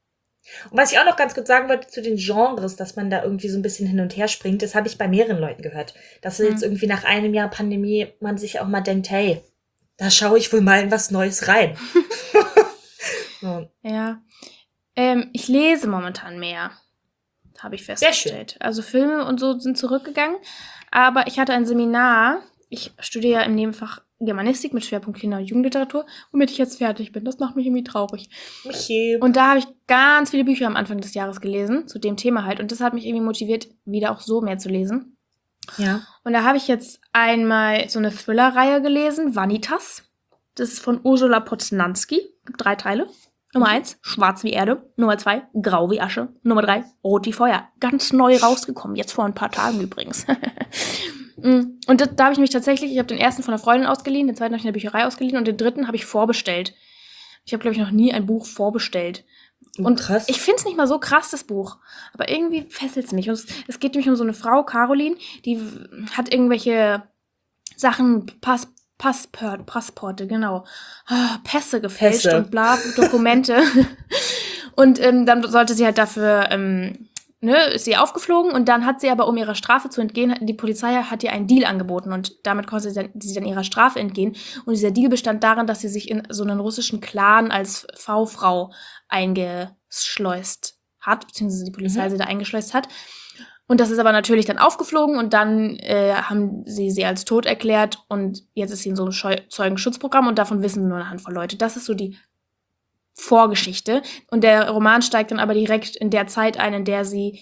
B: Und was ich auch noch ganz kurz sagen wollte zu den Genres, dass man da irgendwie so ein bisschen hin und her springt, das habe ich bei mehreren Leuten gehört. Dass jetzt irgendwie nach einem Jahr Pandemie man sich auch mal denkt, hey, da schaue ich wohl mal in was Neues rein. So.
A: Ja. Ich lese momentan mehr, habe ich
B: Sehr
A: festgestellt. Also Filme und so sind zurückgegangen. Aber ich hatte ein Seminar. Ich studiere ja im Nebenfach Germanistik mit Schwerpunkt Kinder- und Jugendliteratur, womit ich jetzt fertig bin. Das macht mich irgendwie traurig.
B: Michi.
A: Und da habe ich ganz viele Bücher am Anfang des Jahres gelesen, zu dem Thema halt. Und das hat mich irgendwie motiviert, wieder auch so mehr zu lesen.
B: Ja.
A: Und da habe ich jetzt einmal so eine Thriller-Reihe gelesen, Vanitas. Das ist von Ursula Poznanski. Gibt 3 Teile. Nummer 1, schwarz wie Erde. Nummer 2, grau wie Asche. Nummer 3, rot wie Feuer. Ganz neu rausgekommen, jetzt vor ein paar Tagen übrigens. Und da habe ich mich tatsächlich, ich habe den ersten von einer Freundin ausgeliehen, den zweiten habe ich in der Bücherei ausgeliehen und den dritten habe ich vorbestellt. Ich habe, glaube ich, noch nie ein Buch vorbestellt. Und
B: krass.
A: ich finde es nicht mal so krass, das Buch. Aber irgendwie fesselt es mich. Und es geht nämlich um so eine Frau, Caroline, die hat irgendwelche Sachen, Passporte, genau. Pässe gefälscht
B: Pässe.
A: und bla, Dokumente. Und dann sollte sie halt dafür, ist sie aufgeflogen und dann hat sie aber, um ihrer Strafe zu entgehen, die Polizei hat ihr einen Deal angeboten und damit konnte sie dann ihrer Strafe entgehen. Und dieser Deal bestand darin, dass sie sich in so einen russischen Clan als V-Frau eingeschleust hat, beziehungsweise die Polizei sie da eingeschleust hat. Und das ist aber natürlich dann aufgeflogen und dann haben sie als tot erklärt und jetzt ist sie in so einem Zeugenschutzprogramm und davon wissen nur eine Handvoll Leute. Das ist so die Vorgeschichte. Und der Roman steigt dann aber direkt in der Zeit ein, in der sie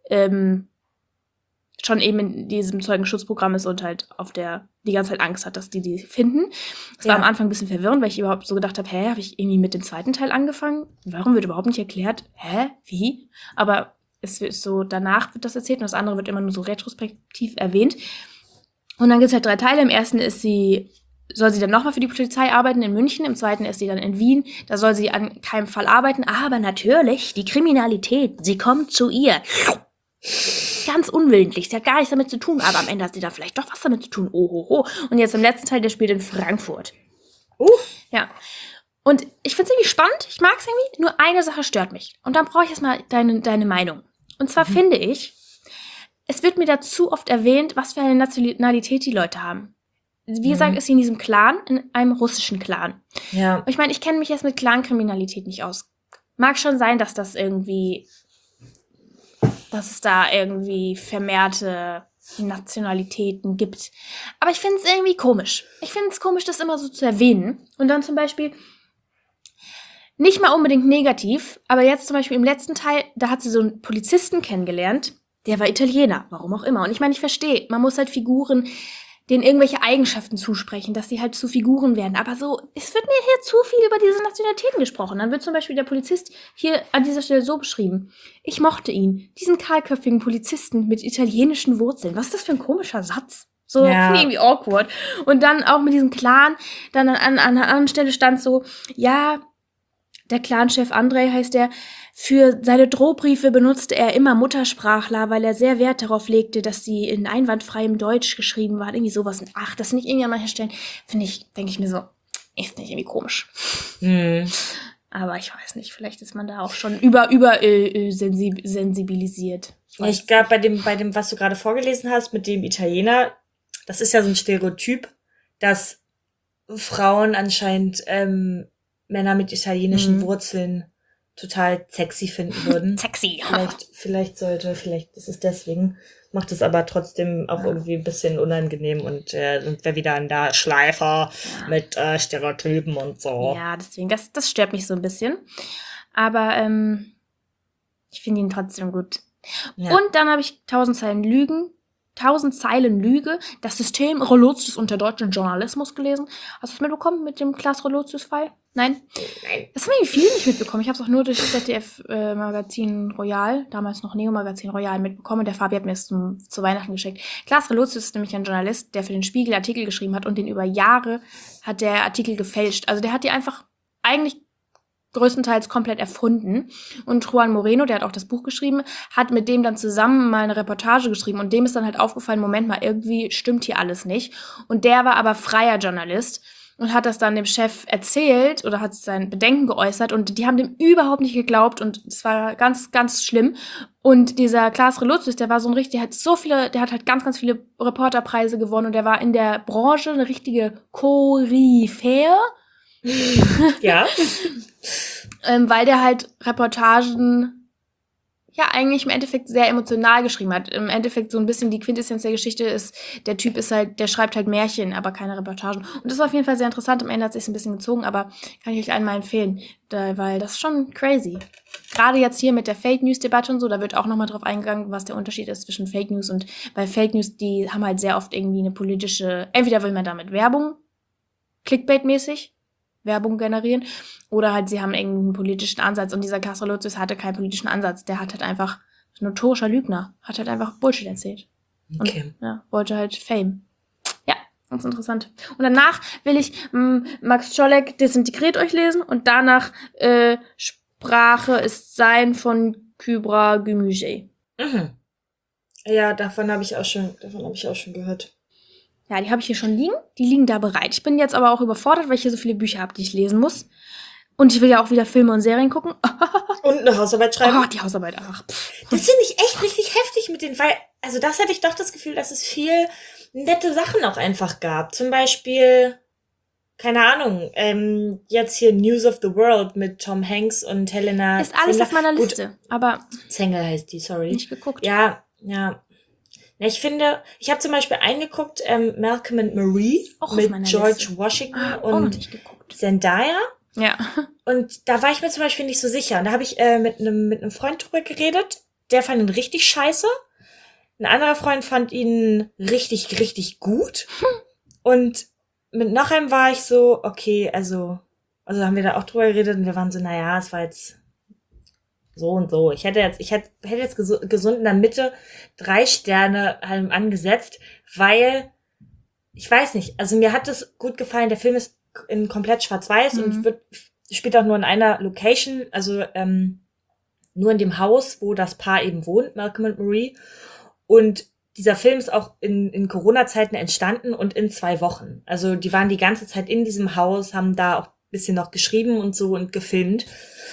A: schon eben in diesem Zeugenschutzprogramm ist und halt die ganze Zeit Angst hat, dass die finden. Es war am Anfang ein bisschen verwirrend, weil ich überhaupt so gedacht habe, habe ich irgendwie mit dem zweiten Teil angefangen? Warum wird überhaupt nicht erklärt? Wie? Aber es ist so, danach wird das erzählt und das andere wird immer nur so retrospektiv erwähnt. Und dann gibt es halt 3 Teile. Im ersten soll sie dann nochmal für die Polizei arbeiten in München. Im zweiten ist sie dann in Wien. Da soll sie an keinem Fall arbeiten. Aber natürlich, die Kriminalität, sie kommt zu ihr. Ganz unwillentlich. Sie hat gar nichts damit zu tun. Aber am Ende hat sie da vielleicht doch was damit zu tun. Ohoho. Und jetzt im letzten Teil, der spielt in Frankfurt. Ja. Und ich finde es irgendwie spannend. Ich mag es irgendwie. Nur eine Sache stört mich. Und dann brauche ich erstmal deine Meinung. Und zwar finde ich, es wird mir da zu oft erwähnt, was für eine Nationalität die Leute haben. Wie gesagt, ist sie in diesem Clan, in einem russischen Clan.
B: Ja.
A: Und ich meine, ich kenne mich jetzt mit Clankriminalität nicht aus. Mag schon sein, dass es da irgendwie vermehrte Nationalitäten gibt. Aber ich finde es irgendwie komisch. Ich finde es komisch, das immer so zu erwähnen. Und dann zum Beispiel, nicht mal unbedingt negativ, aber jetzt zum Beispiel im letzten Teil, da hat sie so einen Polizisten kennengelernt, der war Italiener, warum auch immer. Und ich meine, ich verstehe, man muss halt Figuren, denen irgendwelche Eigenschaften zusprechen, dass sie halt zu Figuren werden. Aber so, es wird mir hier zu viel über diese Nationalitäten gesprochen. Dann wird zum Beispiel der Polizist hier an dieser Stelle so beschrieben. Ich mochte ihn, diesen kahlköpfigen Polizisten mit italienischen Wurzeln. Was ist das für ein komischer Satz? So, finde ich irgendwie awkward. Und dann auch mit diesem Clan, dann an einer anderen Stelle stand so, ja, der Clanchef Andrei heißt der, für seine Drohbriefe benutzte er immer Muttersprachler, weil er sehr Wert darauf legte, dass sie in einwandfreiem Deutsch geschrieben waren. Irgendwie sowas. Und das finde ich irgendwie an manchen Stellen, denke ich mir so, ist nicht irgendwie komisch. Aber ich weiß nicht, vielleicht ist man da auch schon sensibilisiert.
B: Ich glaube, bei dem, was du gerade vorgelesen hast, mit dem Italiener, das ist ja so ein Stereotyp, dass Frauen anscheinend Männer mit italienischen Wurzeln total sexy finden würden.
A: Sexy.
B: Vielleicht ist es deswegen, macht es aber trotzdem auch irgendwie ein bisschen unangenehm und sind wir wieder an der Schleife mit Stereotypen und so.
A: Ja, deswegen, das stört mich so ein bisschen. Aber ich finde ihn trotzdem gut. Ja. Und dann habe ich 1000 Zeilen Lüge, das System Relotius und der deutsche Journalismus gelesen. Hast du es mitbekommen mit dem Klaas Relotius-Fall? Nein? Das haben irgendwie viele nicht mitbekommen. Ich habe es auch nur durch das ZDF-Magazin Royal, damals noch Neo-Magazin Royal, mitbekommen. Der Fabi hat mir es zu Weihnachten geschickt. Klaas Relotius ist nämlich ein Journalist, der für den Spiegel Artikel geschrieben hat und den über Jahre hat der Artikel gefälscht. Also der hat die einfach eigentlich größtenteils komplett erfunden. Und Juan Moreno, der hat auch das Buch geschrieben, hat mit dem dann zusammen mal eine Reportage geschrieben und dem ist dann halt aufgefallen, Moment mal, irgendwie stimmt hier alles nicht. Und der war aber freier Journalist und hat das dann dem Chef erzählt oder hat sein Bedenken geäußert und die haben dem überhaupt nicht geglaubt und es war ganz, ganz schlimm. Und dieser Klaas Relotius, der war so ein richtig, der hat halt ganz, ganz viele Reporterpreise gewonnen und der war in der Branche eine richtige Koryphäe,
B: Ja.
A: weil der halt Reportagen ja eigentlich im Endeffekt sehr emotional geschrieben hat. Im Endeffekt so ein bisschen die Quintessenz der Geschichte ist, der Typ ist halt, der schreibt halt Märchen, aber keine Reportagen. Und das war auf jeden Fall sehr interessant. Am Ende hat es sich ein bisschen gezogen, aber kann ich euch einmal empfehlen, weil das ist schon crazy. Gerade jetzt hier mit der Fake News Debatte und so, da wird auch nochmal drauf eingegangen, was der Unterschied ist zwischen Fake News und, weil Fake News, die haben halt sehr oft irgendwie eine politische, entweder will man damit Werbung, Clickbait-mäßig, Werbung generieren, oder halt sie haben irgendeinen politischen Ansatz und dieser Castro Lotus hatte keinen politischen Ansatz. Der hat halt einfach, ein notorischer Lügner, hat halt einfach Bullshit erzählt.
B: Okay.
A: Und ja, wollte halt Fame. Ja, ganz interessant. Und danach will ich Max Czolek Desintegriert euch lesen und danach Sprache ist Sein von Kübra Gümüşay.
B: Mhm. Ja, davon habe ich auch schon gehört.
A: Ja, die habe ich hier schon liegen. Die liegen da bereit. Ich bin jetzt aber auch überfordert, weil ich hier so viele Bücher habe, die ich lesen muss. Und ich will ja auch wieder Filme und Serien gucken.
B: Und eine Hausarbeit schreiben.
A: Oh, die Hausarbeit, ach.
B: Das finde ich echt richtig heftig mit den, weil, also das hatte ich doch das Gefühl, dass es viel nette Sachen auch einfach gab. Zum Beispiel, keine Ahnung, jetzt hier News of the World mit Tom Hanks und Helena
A: Ist alles
B: Zengler.
A: auf meiner
B: Gut,
A: Liste, aber
B: Zengel heißt die, sorry.
A: nicht geguckt.
B: Ja. Ja, ich finde, ich habe zum Beispiel eingeguckt, Malcolm and Marie
A: Auch auf
B: mit
A: meiner
B: George
A: Liste.
B: Washington
A: Auch noch
B: und
A: nicht geguckt.
B: Zendaya.
A: Ja.
B: Und da war ich mir zum Beispiel nicht so sicher. Und da habe ich mit einem Freund drüber geredet. Der fand ihn richtig scheiße. Ein anderer Freund fand ihn richtig, richtig gut. Und mit noch einem war ich so, okay, also haben wir da auch drüber geredet und wir waren so, naja, es war jetzt so und so. Ich hätte jetzt gesund in der Mitte 3 Sterne angesetzt, weil, ich weiß nicht, also mir hat es gut gefallen. Der Film ist in komplett schwarz-weiß und spielt auch nur in einer Location, also nur in dem Haus, wo das Paar eben wohnt, Malcolm und Marie. Und dieser Film ist auch in Corona-Zeiten entstanden und in 2 Wochen. Also die waren die ganze Zeit in diesem Haus, haben da auch ein bisschen noch geschrieben und so und gefilmt.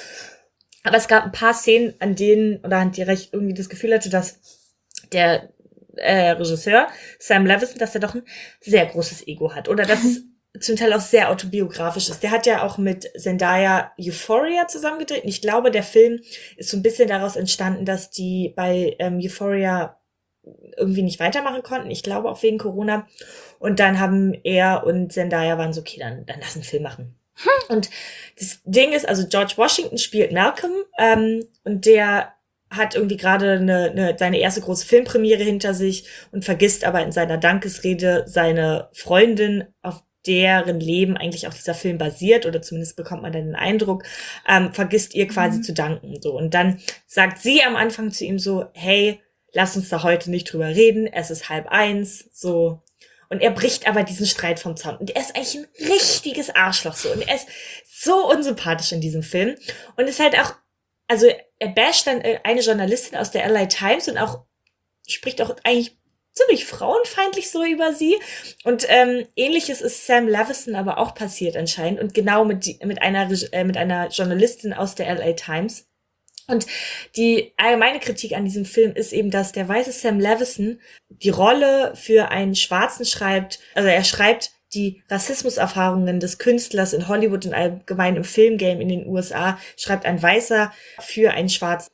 B: Aber es gab ein paar Szenen, an die ich irgendwie das Gefühl hatte, dass der Regisseur Sam Levinson, dass er doch ein sehr großes Ego hat. Oder dass es zum Teil auch sehr autobiografisch ist. Der hat ja auch mit Zendaya Euphoria zusammengedreht. Und ich glaube, der Film ist so ein bisschen daraus entstanden, dass die bei Euphoria irgendwie nicht weitermachen konnten. Ich glaube auch wegen Corona. Und dann haben er und Zendaya waren so, okay, dann lass einen Film machen. Und das Ding ist, also George Washington spielt Malcolm und der hat irgendwie gerade seine erste große Filmpremiere hinter sich und vergisst aber in seiner Dankesrede seine Freundin, auf deren Leben eigentlich auch dieser Film basiert, oder zumindest bekommt man dann den Eindruck, vergisst ihr quasi zu danken. So. Und dann sagt sie am Anfang zu ihm so, hey, lass uns da heute nicht drüber reden, es ist 12:30, so. Und er bricht aber diesen Streit vom Zaun. Und er ist eigentlich ein richtiges Arschloch so. Und er ist so unsympathisch in diesem Film. Und ist halt auch, also er basht dann eine Journalistin aus der LA Times und auch spricht auch eigentlich ziemlich frauenfeindlich so über sie. Und Ähnliches ist Sam Levinson aber auch passiert anscheinend. Und genau mit einer Journalistin aus der LA Times. Und die allgemeine Kritik an diesem Film ist eben, dass der weiße Sam Levinson die Rolle für einen Schwarzen schreibt, also er schreibt die Rassismuserfahrungen des Künstlers in Hollywood und allgemein im Filmgame in den USA, schreibt ein Weißer für einen Schwarzen.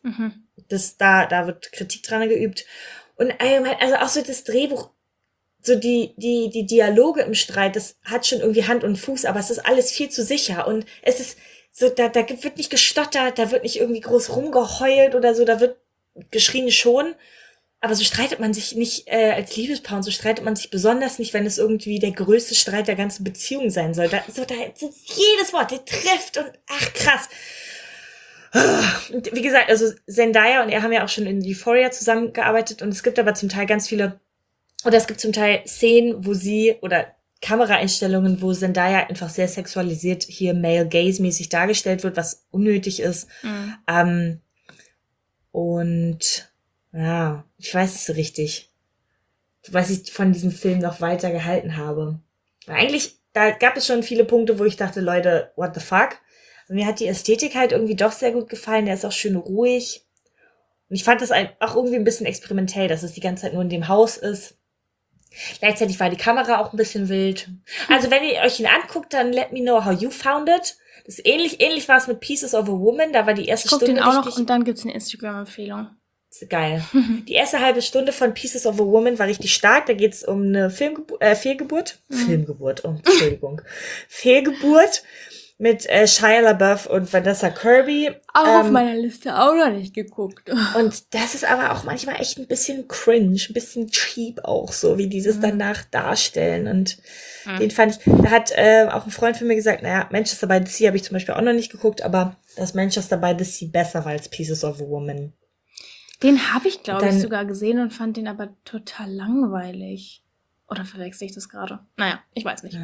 B: Da wird Kritik dran geübt. Und allgemein, also auch so das Drehbuch, so die Dialoge im Streit, das hat schon irgendwie Hand und Fuß, aber es ist alles viel zu sicher und es ist so, da wird nicht gestottert, da wird nicht irgendwie groß rumgeheult oder so, da wird geschrien schon, aber so streitet man sich nicht als Liebespaar und so streitet man sich besonders nicht, wenn es irgendwie der größte Streit der ganzen Beziehung sein soll. Da jedes Wort, der trifft und ach krass. Und wie gesagt, also Zendaya und er haben ja auch schon in Euphoria zusammengearbeitet und es gibt aber zum Teil es gibt zum Teil Szenen, wo sie oder Kameraeinstellungen, wo Zendaya einfach sehr sexualisiert hier Male Gaze-mäßig dargestellt wird, was unnötig ist. Und ja, ich weiß nicht so richtig, was ich von diesem Film noch weiter gehalten habe. Weil eigentlich da gab es schon viele Punkte, wo ich dachte, Leute, what the fuck? Und mir hat die Ästhetik halt irgendwie doch sehr gut gefallen. Der ist auch schön ruhig. Und ich fand das auch irgendwie ein bisschen experimentell, dass es die ganze Zeit nur in dem Haus ist. Gleichzeitig war die Kamera auch ein bisschen wild. Also wenn ihr euch ihn anguckt, dann let me know how you found it. Das ist ähnlich war es mit Pieces of a Woman. Da war die erste
A: Ich guck
B: Stunde
A: den auch noch
B: richtig
A: und dann gibt's eine Instagram-Empfehlung.
B: geil. Die erste halbe Stunde von Pieces of a Woman war richtig stark. Da geht's um eine Fehlgeburt. Filmgeburt, oh, Entschuldigung. Fehlgeburt mit Shia LaBeouf und Vanessa Kirby.
A: Auch auf meiner Liste auch noch nicht geguckt.
B: Und das ist aber auch manchmal echt ein bisschen cringe, ein bisschen cheap auch so, wie dieses danach darstellen. Und den fand ich, da hat auch ein Freund von mir gesagt, naja, Manchester by the Sea habe ich zum Beispiel auch noch nicht geguckt, aber das Manchester by the Sea besser war als Pieces of a Woman.
A: Den habe ich, glaube ich, sogar gesehen und fand den aber total langweilig. Oder verwechsel ich das gerade? Naja, ich weiß nicht.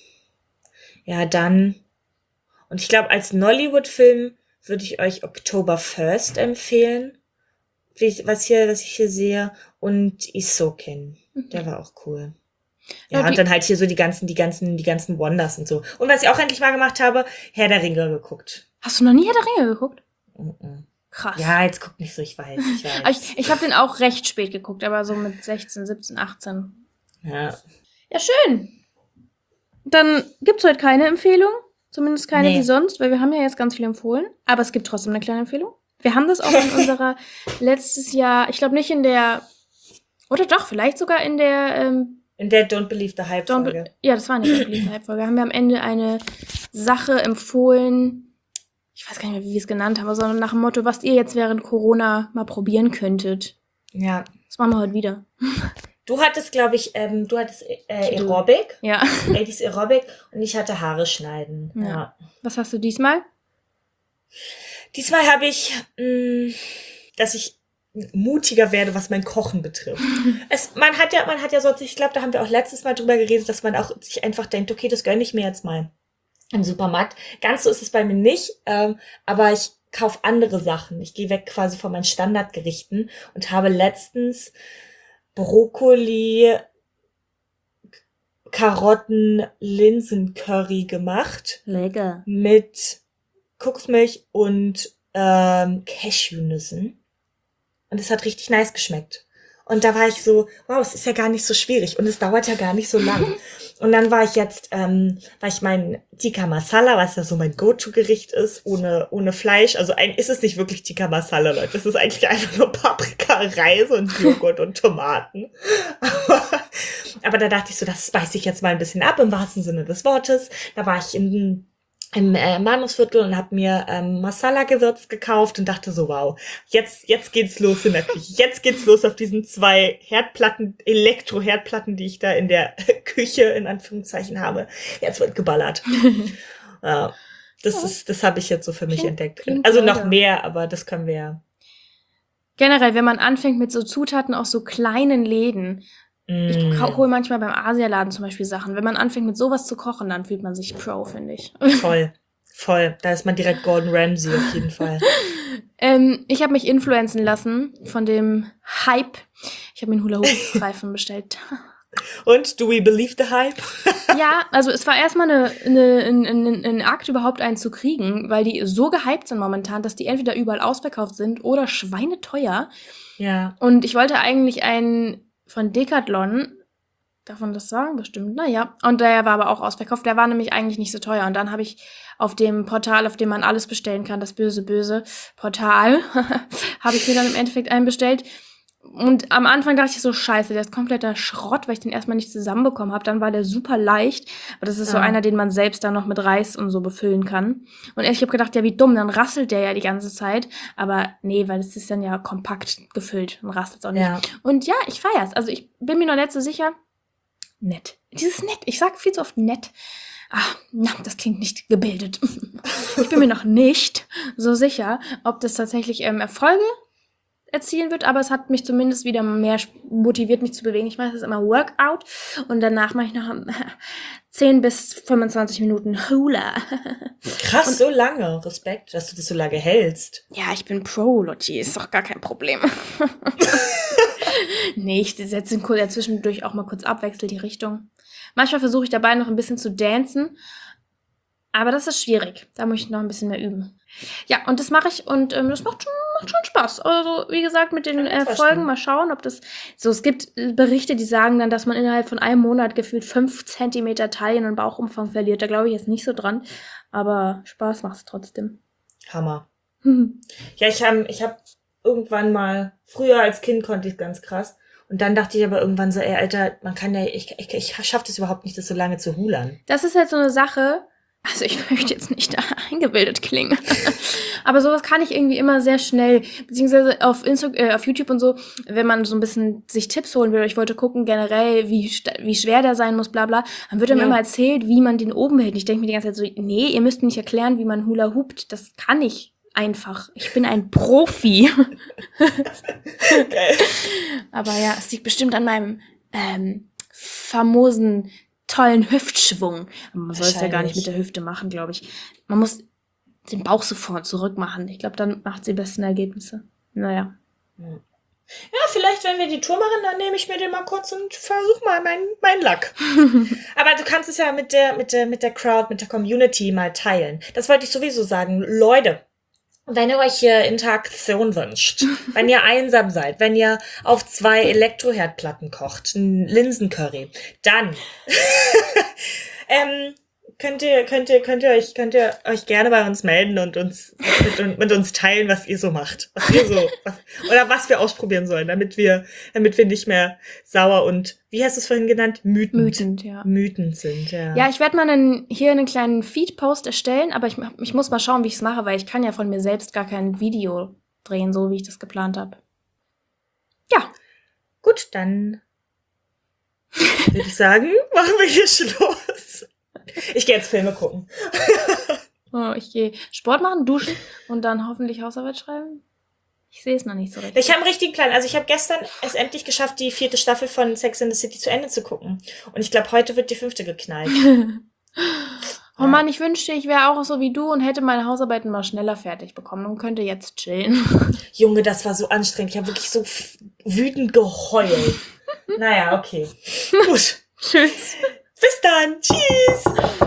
B: Ja, dann. Und ich glaube, als Nollywood-Film würde ich euch October 1st empfehlen. Was ich hier sehe. Und Isokin. Der war auch cool. Ja, und dann halt hier so die ganzen Wonders und so. Und was ich auch endlich mal gemacht habe, Herr der Ringe geguckt.
A: Hast du noch nie Herr der Ringe geguckt? Krass.
B: Ja, jetzt guck nicht so, ich weiß.
A: Ich habe den auch recht spät geguckt, aber so mit 16, 17, 18.
B: Ja.
A: Ja, schön. Dann gibt's heute keine Empfehlung. Zumindest keine wie sonst, weil wir haben ja jetzt ganz viel empfohlen. Aber es gibt trotzdem eine kleine Empfehlung. Wir haben das auch in unserer letztes Jahr, ich glaube nicht in der, oder doch, vielleicht sogar in der
B: in der Don't Believe the Hype-Folge.
A: Ja, das war eine Don't Believe the Hype-Folge. Haben wir am Ende eine Sache empfohlen, ich weiß gar nicht mehr, wie wir es genannt haben, sondern nach dem Motto, was ihr jetzt während Corona mal probieren könntet.
B: Ja.
A: Das machen wir heute wieder.
B: Du hattest, glaube ich, Aerobic.
A: Ja.
B: 80s Aerobic und ich hatte Haare schneiden. Ja.
A: Was hast du diesmal?
B: Diesmal habe ich, dass ich mutiger werde, was mein Kochen betrifft. Man hat ja sonst, ich glaube, da haben wir auch letztes Mal drüber geredet, dass man auch sich einfach denkt, okay, das gönne ich mir jetzt mal im Supermarkt. Ganz so ist es bei mir nicht, aber ich kaufe andere Sachen. Ich gehe weg quasi von meinen Standardgerichten und habe letztens Brokkoli, Karotten, Linsencurry gemacht.
A: Lecker.
B: Mit Kokosmilch und Cashewnüssen. Und es hat richtig nice geschmeckt. Und da war ich so, wow, es ist ja gar nicht so schwierig und es dauert ja gar nicht so lang. Und dann war ich mein Tikka Masala, was ja so mein Go-To-Gericht ist, ohne Fleisch. Also ist es nicht wirklich Tikka Masala, Leute. Das ist eigentlich einfach nur Paprika, Reis und Joghurt und Tomaten. Aber da dachte ich so, das speise ich jetzt mal ein bisschen ab, im wahrsten Sinne des Wortes. Da war ich im Manusviertel und habe mir Masala-Gewürz gekauft und dachte so, wow, jetzt geht's los in der Küche. Jetzt geht's los auf diesen 2 Elektro-Herdplatten, die ich da in der Küche in Anführungszeichen habe. Jetzt wird geballert. Ja, das habe ich jetzt so für mich entdeckt. Also noch mehr, aber das können wir ja.
A: Generell, wenn man anfängt mit so Zutaten aus so kleinen Läden. Ich hole manchmal beim Asialaden zum Beispiel Sachen. Wenn man anfängt mit sowas zu kochen, dann fühlt man sich Pro, finde ich.
B: Voll. Da ist man direkt Gordon Ramsay auf jeden Fall.
A: Ich habe mich influenzen lassen von dem Hype. Ich habe mir einen Hula-Hoop-Reifen bestellt.
B: Und, do we believe the hype?
A: Ja, also es war erstmal ein Akt, überhaupt einen zu kriegen, weil die so gehypt sind momentan, dass die entweder überall ausverkauft sind oder schweineteuer.
B: Ja.
A: Und ich wollte eigentlich einen von Decathlon, darf man das sagen? Bestimmt, naja. Und der war aber auch ausverkauft. Der war nämlich eigentlich nicht so teuer. Und dann habe ich auf dem Portal, auf dem man alles bestellen kann, das böse Portal, habe ich mir dann im Endeffekt einen bestellt. Und am Anfang dachte ich so, scheiße, der ist kompletter Schrott, weil ich den erstmal nicht zusammenbekommen habe. Dann war der super leicht. Aber das ist so einer, den man selbst dann noch mit Reis und so befüllen kann. Und ich habe gedacht, ja, wie dumm, dann rasselt der ja die ganze Zeit. Aber nee, weil es ist dann ja kompakt gefüllt. Dann rasselt es auch nicht. Ja. Und ja, ich feier's. Also ich bin mir noch nicht so sicher. Nett. Dieses nett. Ich sage viel zu oft nett. Ach, na, das klingt nicht gebildet. Ich bin mir noch nicht so sicher, ob das tatsächlich Erfolge erzielen wird, aber es hat mich zumindest wieder mehr motiviert, mich zu bewegen. Ich mache das immer Workout und danach mache ich noch 10 bis 25 Minuten Hula.
B: Krass, und so lange. Respekt, dass du das so lange hältst.
A: Ja, ich bin Pro, Lotti. Ist doch gar kein Problem. Nee, ich setze zwischendurch auch mal kurz ab, wechsle die Richtung. Manchmal versuche ich dabei noch ein bisschen zu dancen, aber das ist schwierig. Da muss ich noch ein bisschen mehr üben. Ja, und das mache ich und das macht schon Spaß. Also, wie gesagt, mit den Folgen mal schauen, ob das so, es gibt Berichte, die sagen dann, dass man innerhalb von einem Monat gefühlt 5 Zentimeter Taillen- und Bauchumfang verliert. Da glaube ich jetzt nicht so dran, aber Spaß macht es trotzdem.
B: Hammer. Ja, ich hab irgendwann mal, früher als Kind konnte ich ganz krass. Und dann dachte ich aber irgendwann so, ey, Alter, man kann ja, ich schaffe das überhaupt nicht, das so lange zu hulern.
A: Das ist halt so eine Sache, also ich möchte jetzt nicht eingebildet klingen, aber sowas kann ich irgendwie immer sehr schnell, beziehungsweise auf YouTube und so, wenn man so ein bisschen sich Tipps holen will, ich wollte gucken generell, wie schwer der sein muss, bla bla, dann wird einem immer erzählt, wie man den oben hält. Ich denke mir die ganze Zeit so, nee, ihr müsst nicht erklären, wie man Hula hoopt, das kann ich einfach. Ich bin ein Profi.
B: Geil.
A: Aber ja, es liegt bestimmt an meinem famosen, tollen Hüftschwung. Man soll es ja gar nicht mit der Hüfte machen, glaube ich. Man muss den Bauch so vor und zurück machen. Ich glaube, dann macht sie die besten Ergebnisse. Naja.
B: Ja, vielleicht, wenn wir die Tour machen, dann nehme ich mir den mal kurz und versuche mal meinen Lack. Aber du kannst es ja mit der Crowd, mit der Community mal teilen. Das wollte ich sowieso sagen. Leute, wenn ihr euch hier Interaktion wünscht, wenn ihr einsam seid, wenn ihr auf 2 Elektroherdplatten kocht, ein Linsencurry, dann könnt ihr euch gerne bei uns melden und uns mit uns teilen, was ihr so macht, oder was wir ausprobieren sollen, damit wir nicht mehr sauer und, wie hast du es vorhin genannt, wütend sind. Ja,
A: ich werde mal hier einen kleinen Feed-Post erstellen, aber ich muss mal schauen, wie ich es mache, weil ich kann ja von mir selbst gar kein Video drehen, so wie ich das geplant habe. Ja.
B: Gut, dann würde ich sagen, machen wir hier Schluss. Ich gehe jetzt Filme gucken.
A: Ich gehe Sport machen, duschen und dann hoffentlich Hausarbeit schreiben. Ich sehe es noch nicht so richtig.
B: Ich habe einen richtigen Plan. Also ich habe gestern es endlich geschafft, die 4. Staffel von Sex and the City zu Ende zu gucken. Und ich glaube, heute wird die 5. geknallt.
A: Oh Mann, ich wünschte, ich wäre auch so wie du und hätte meine Hausarbeiten mal schneller fertig bekommen und könnte jetzt chillen.
B: Junge, das war so anstrengend. Ich habe wirklich so wütend geheult. Naja, okay. Gut.
A: Tschüss.
B: Bis dann. Tschüss.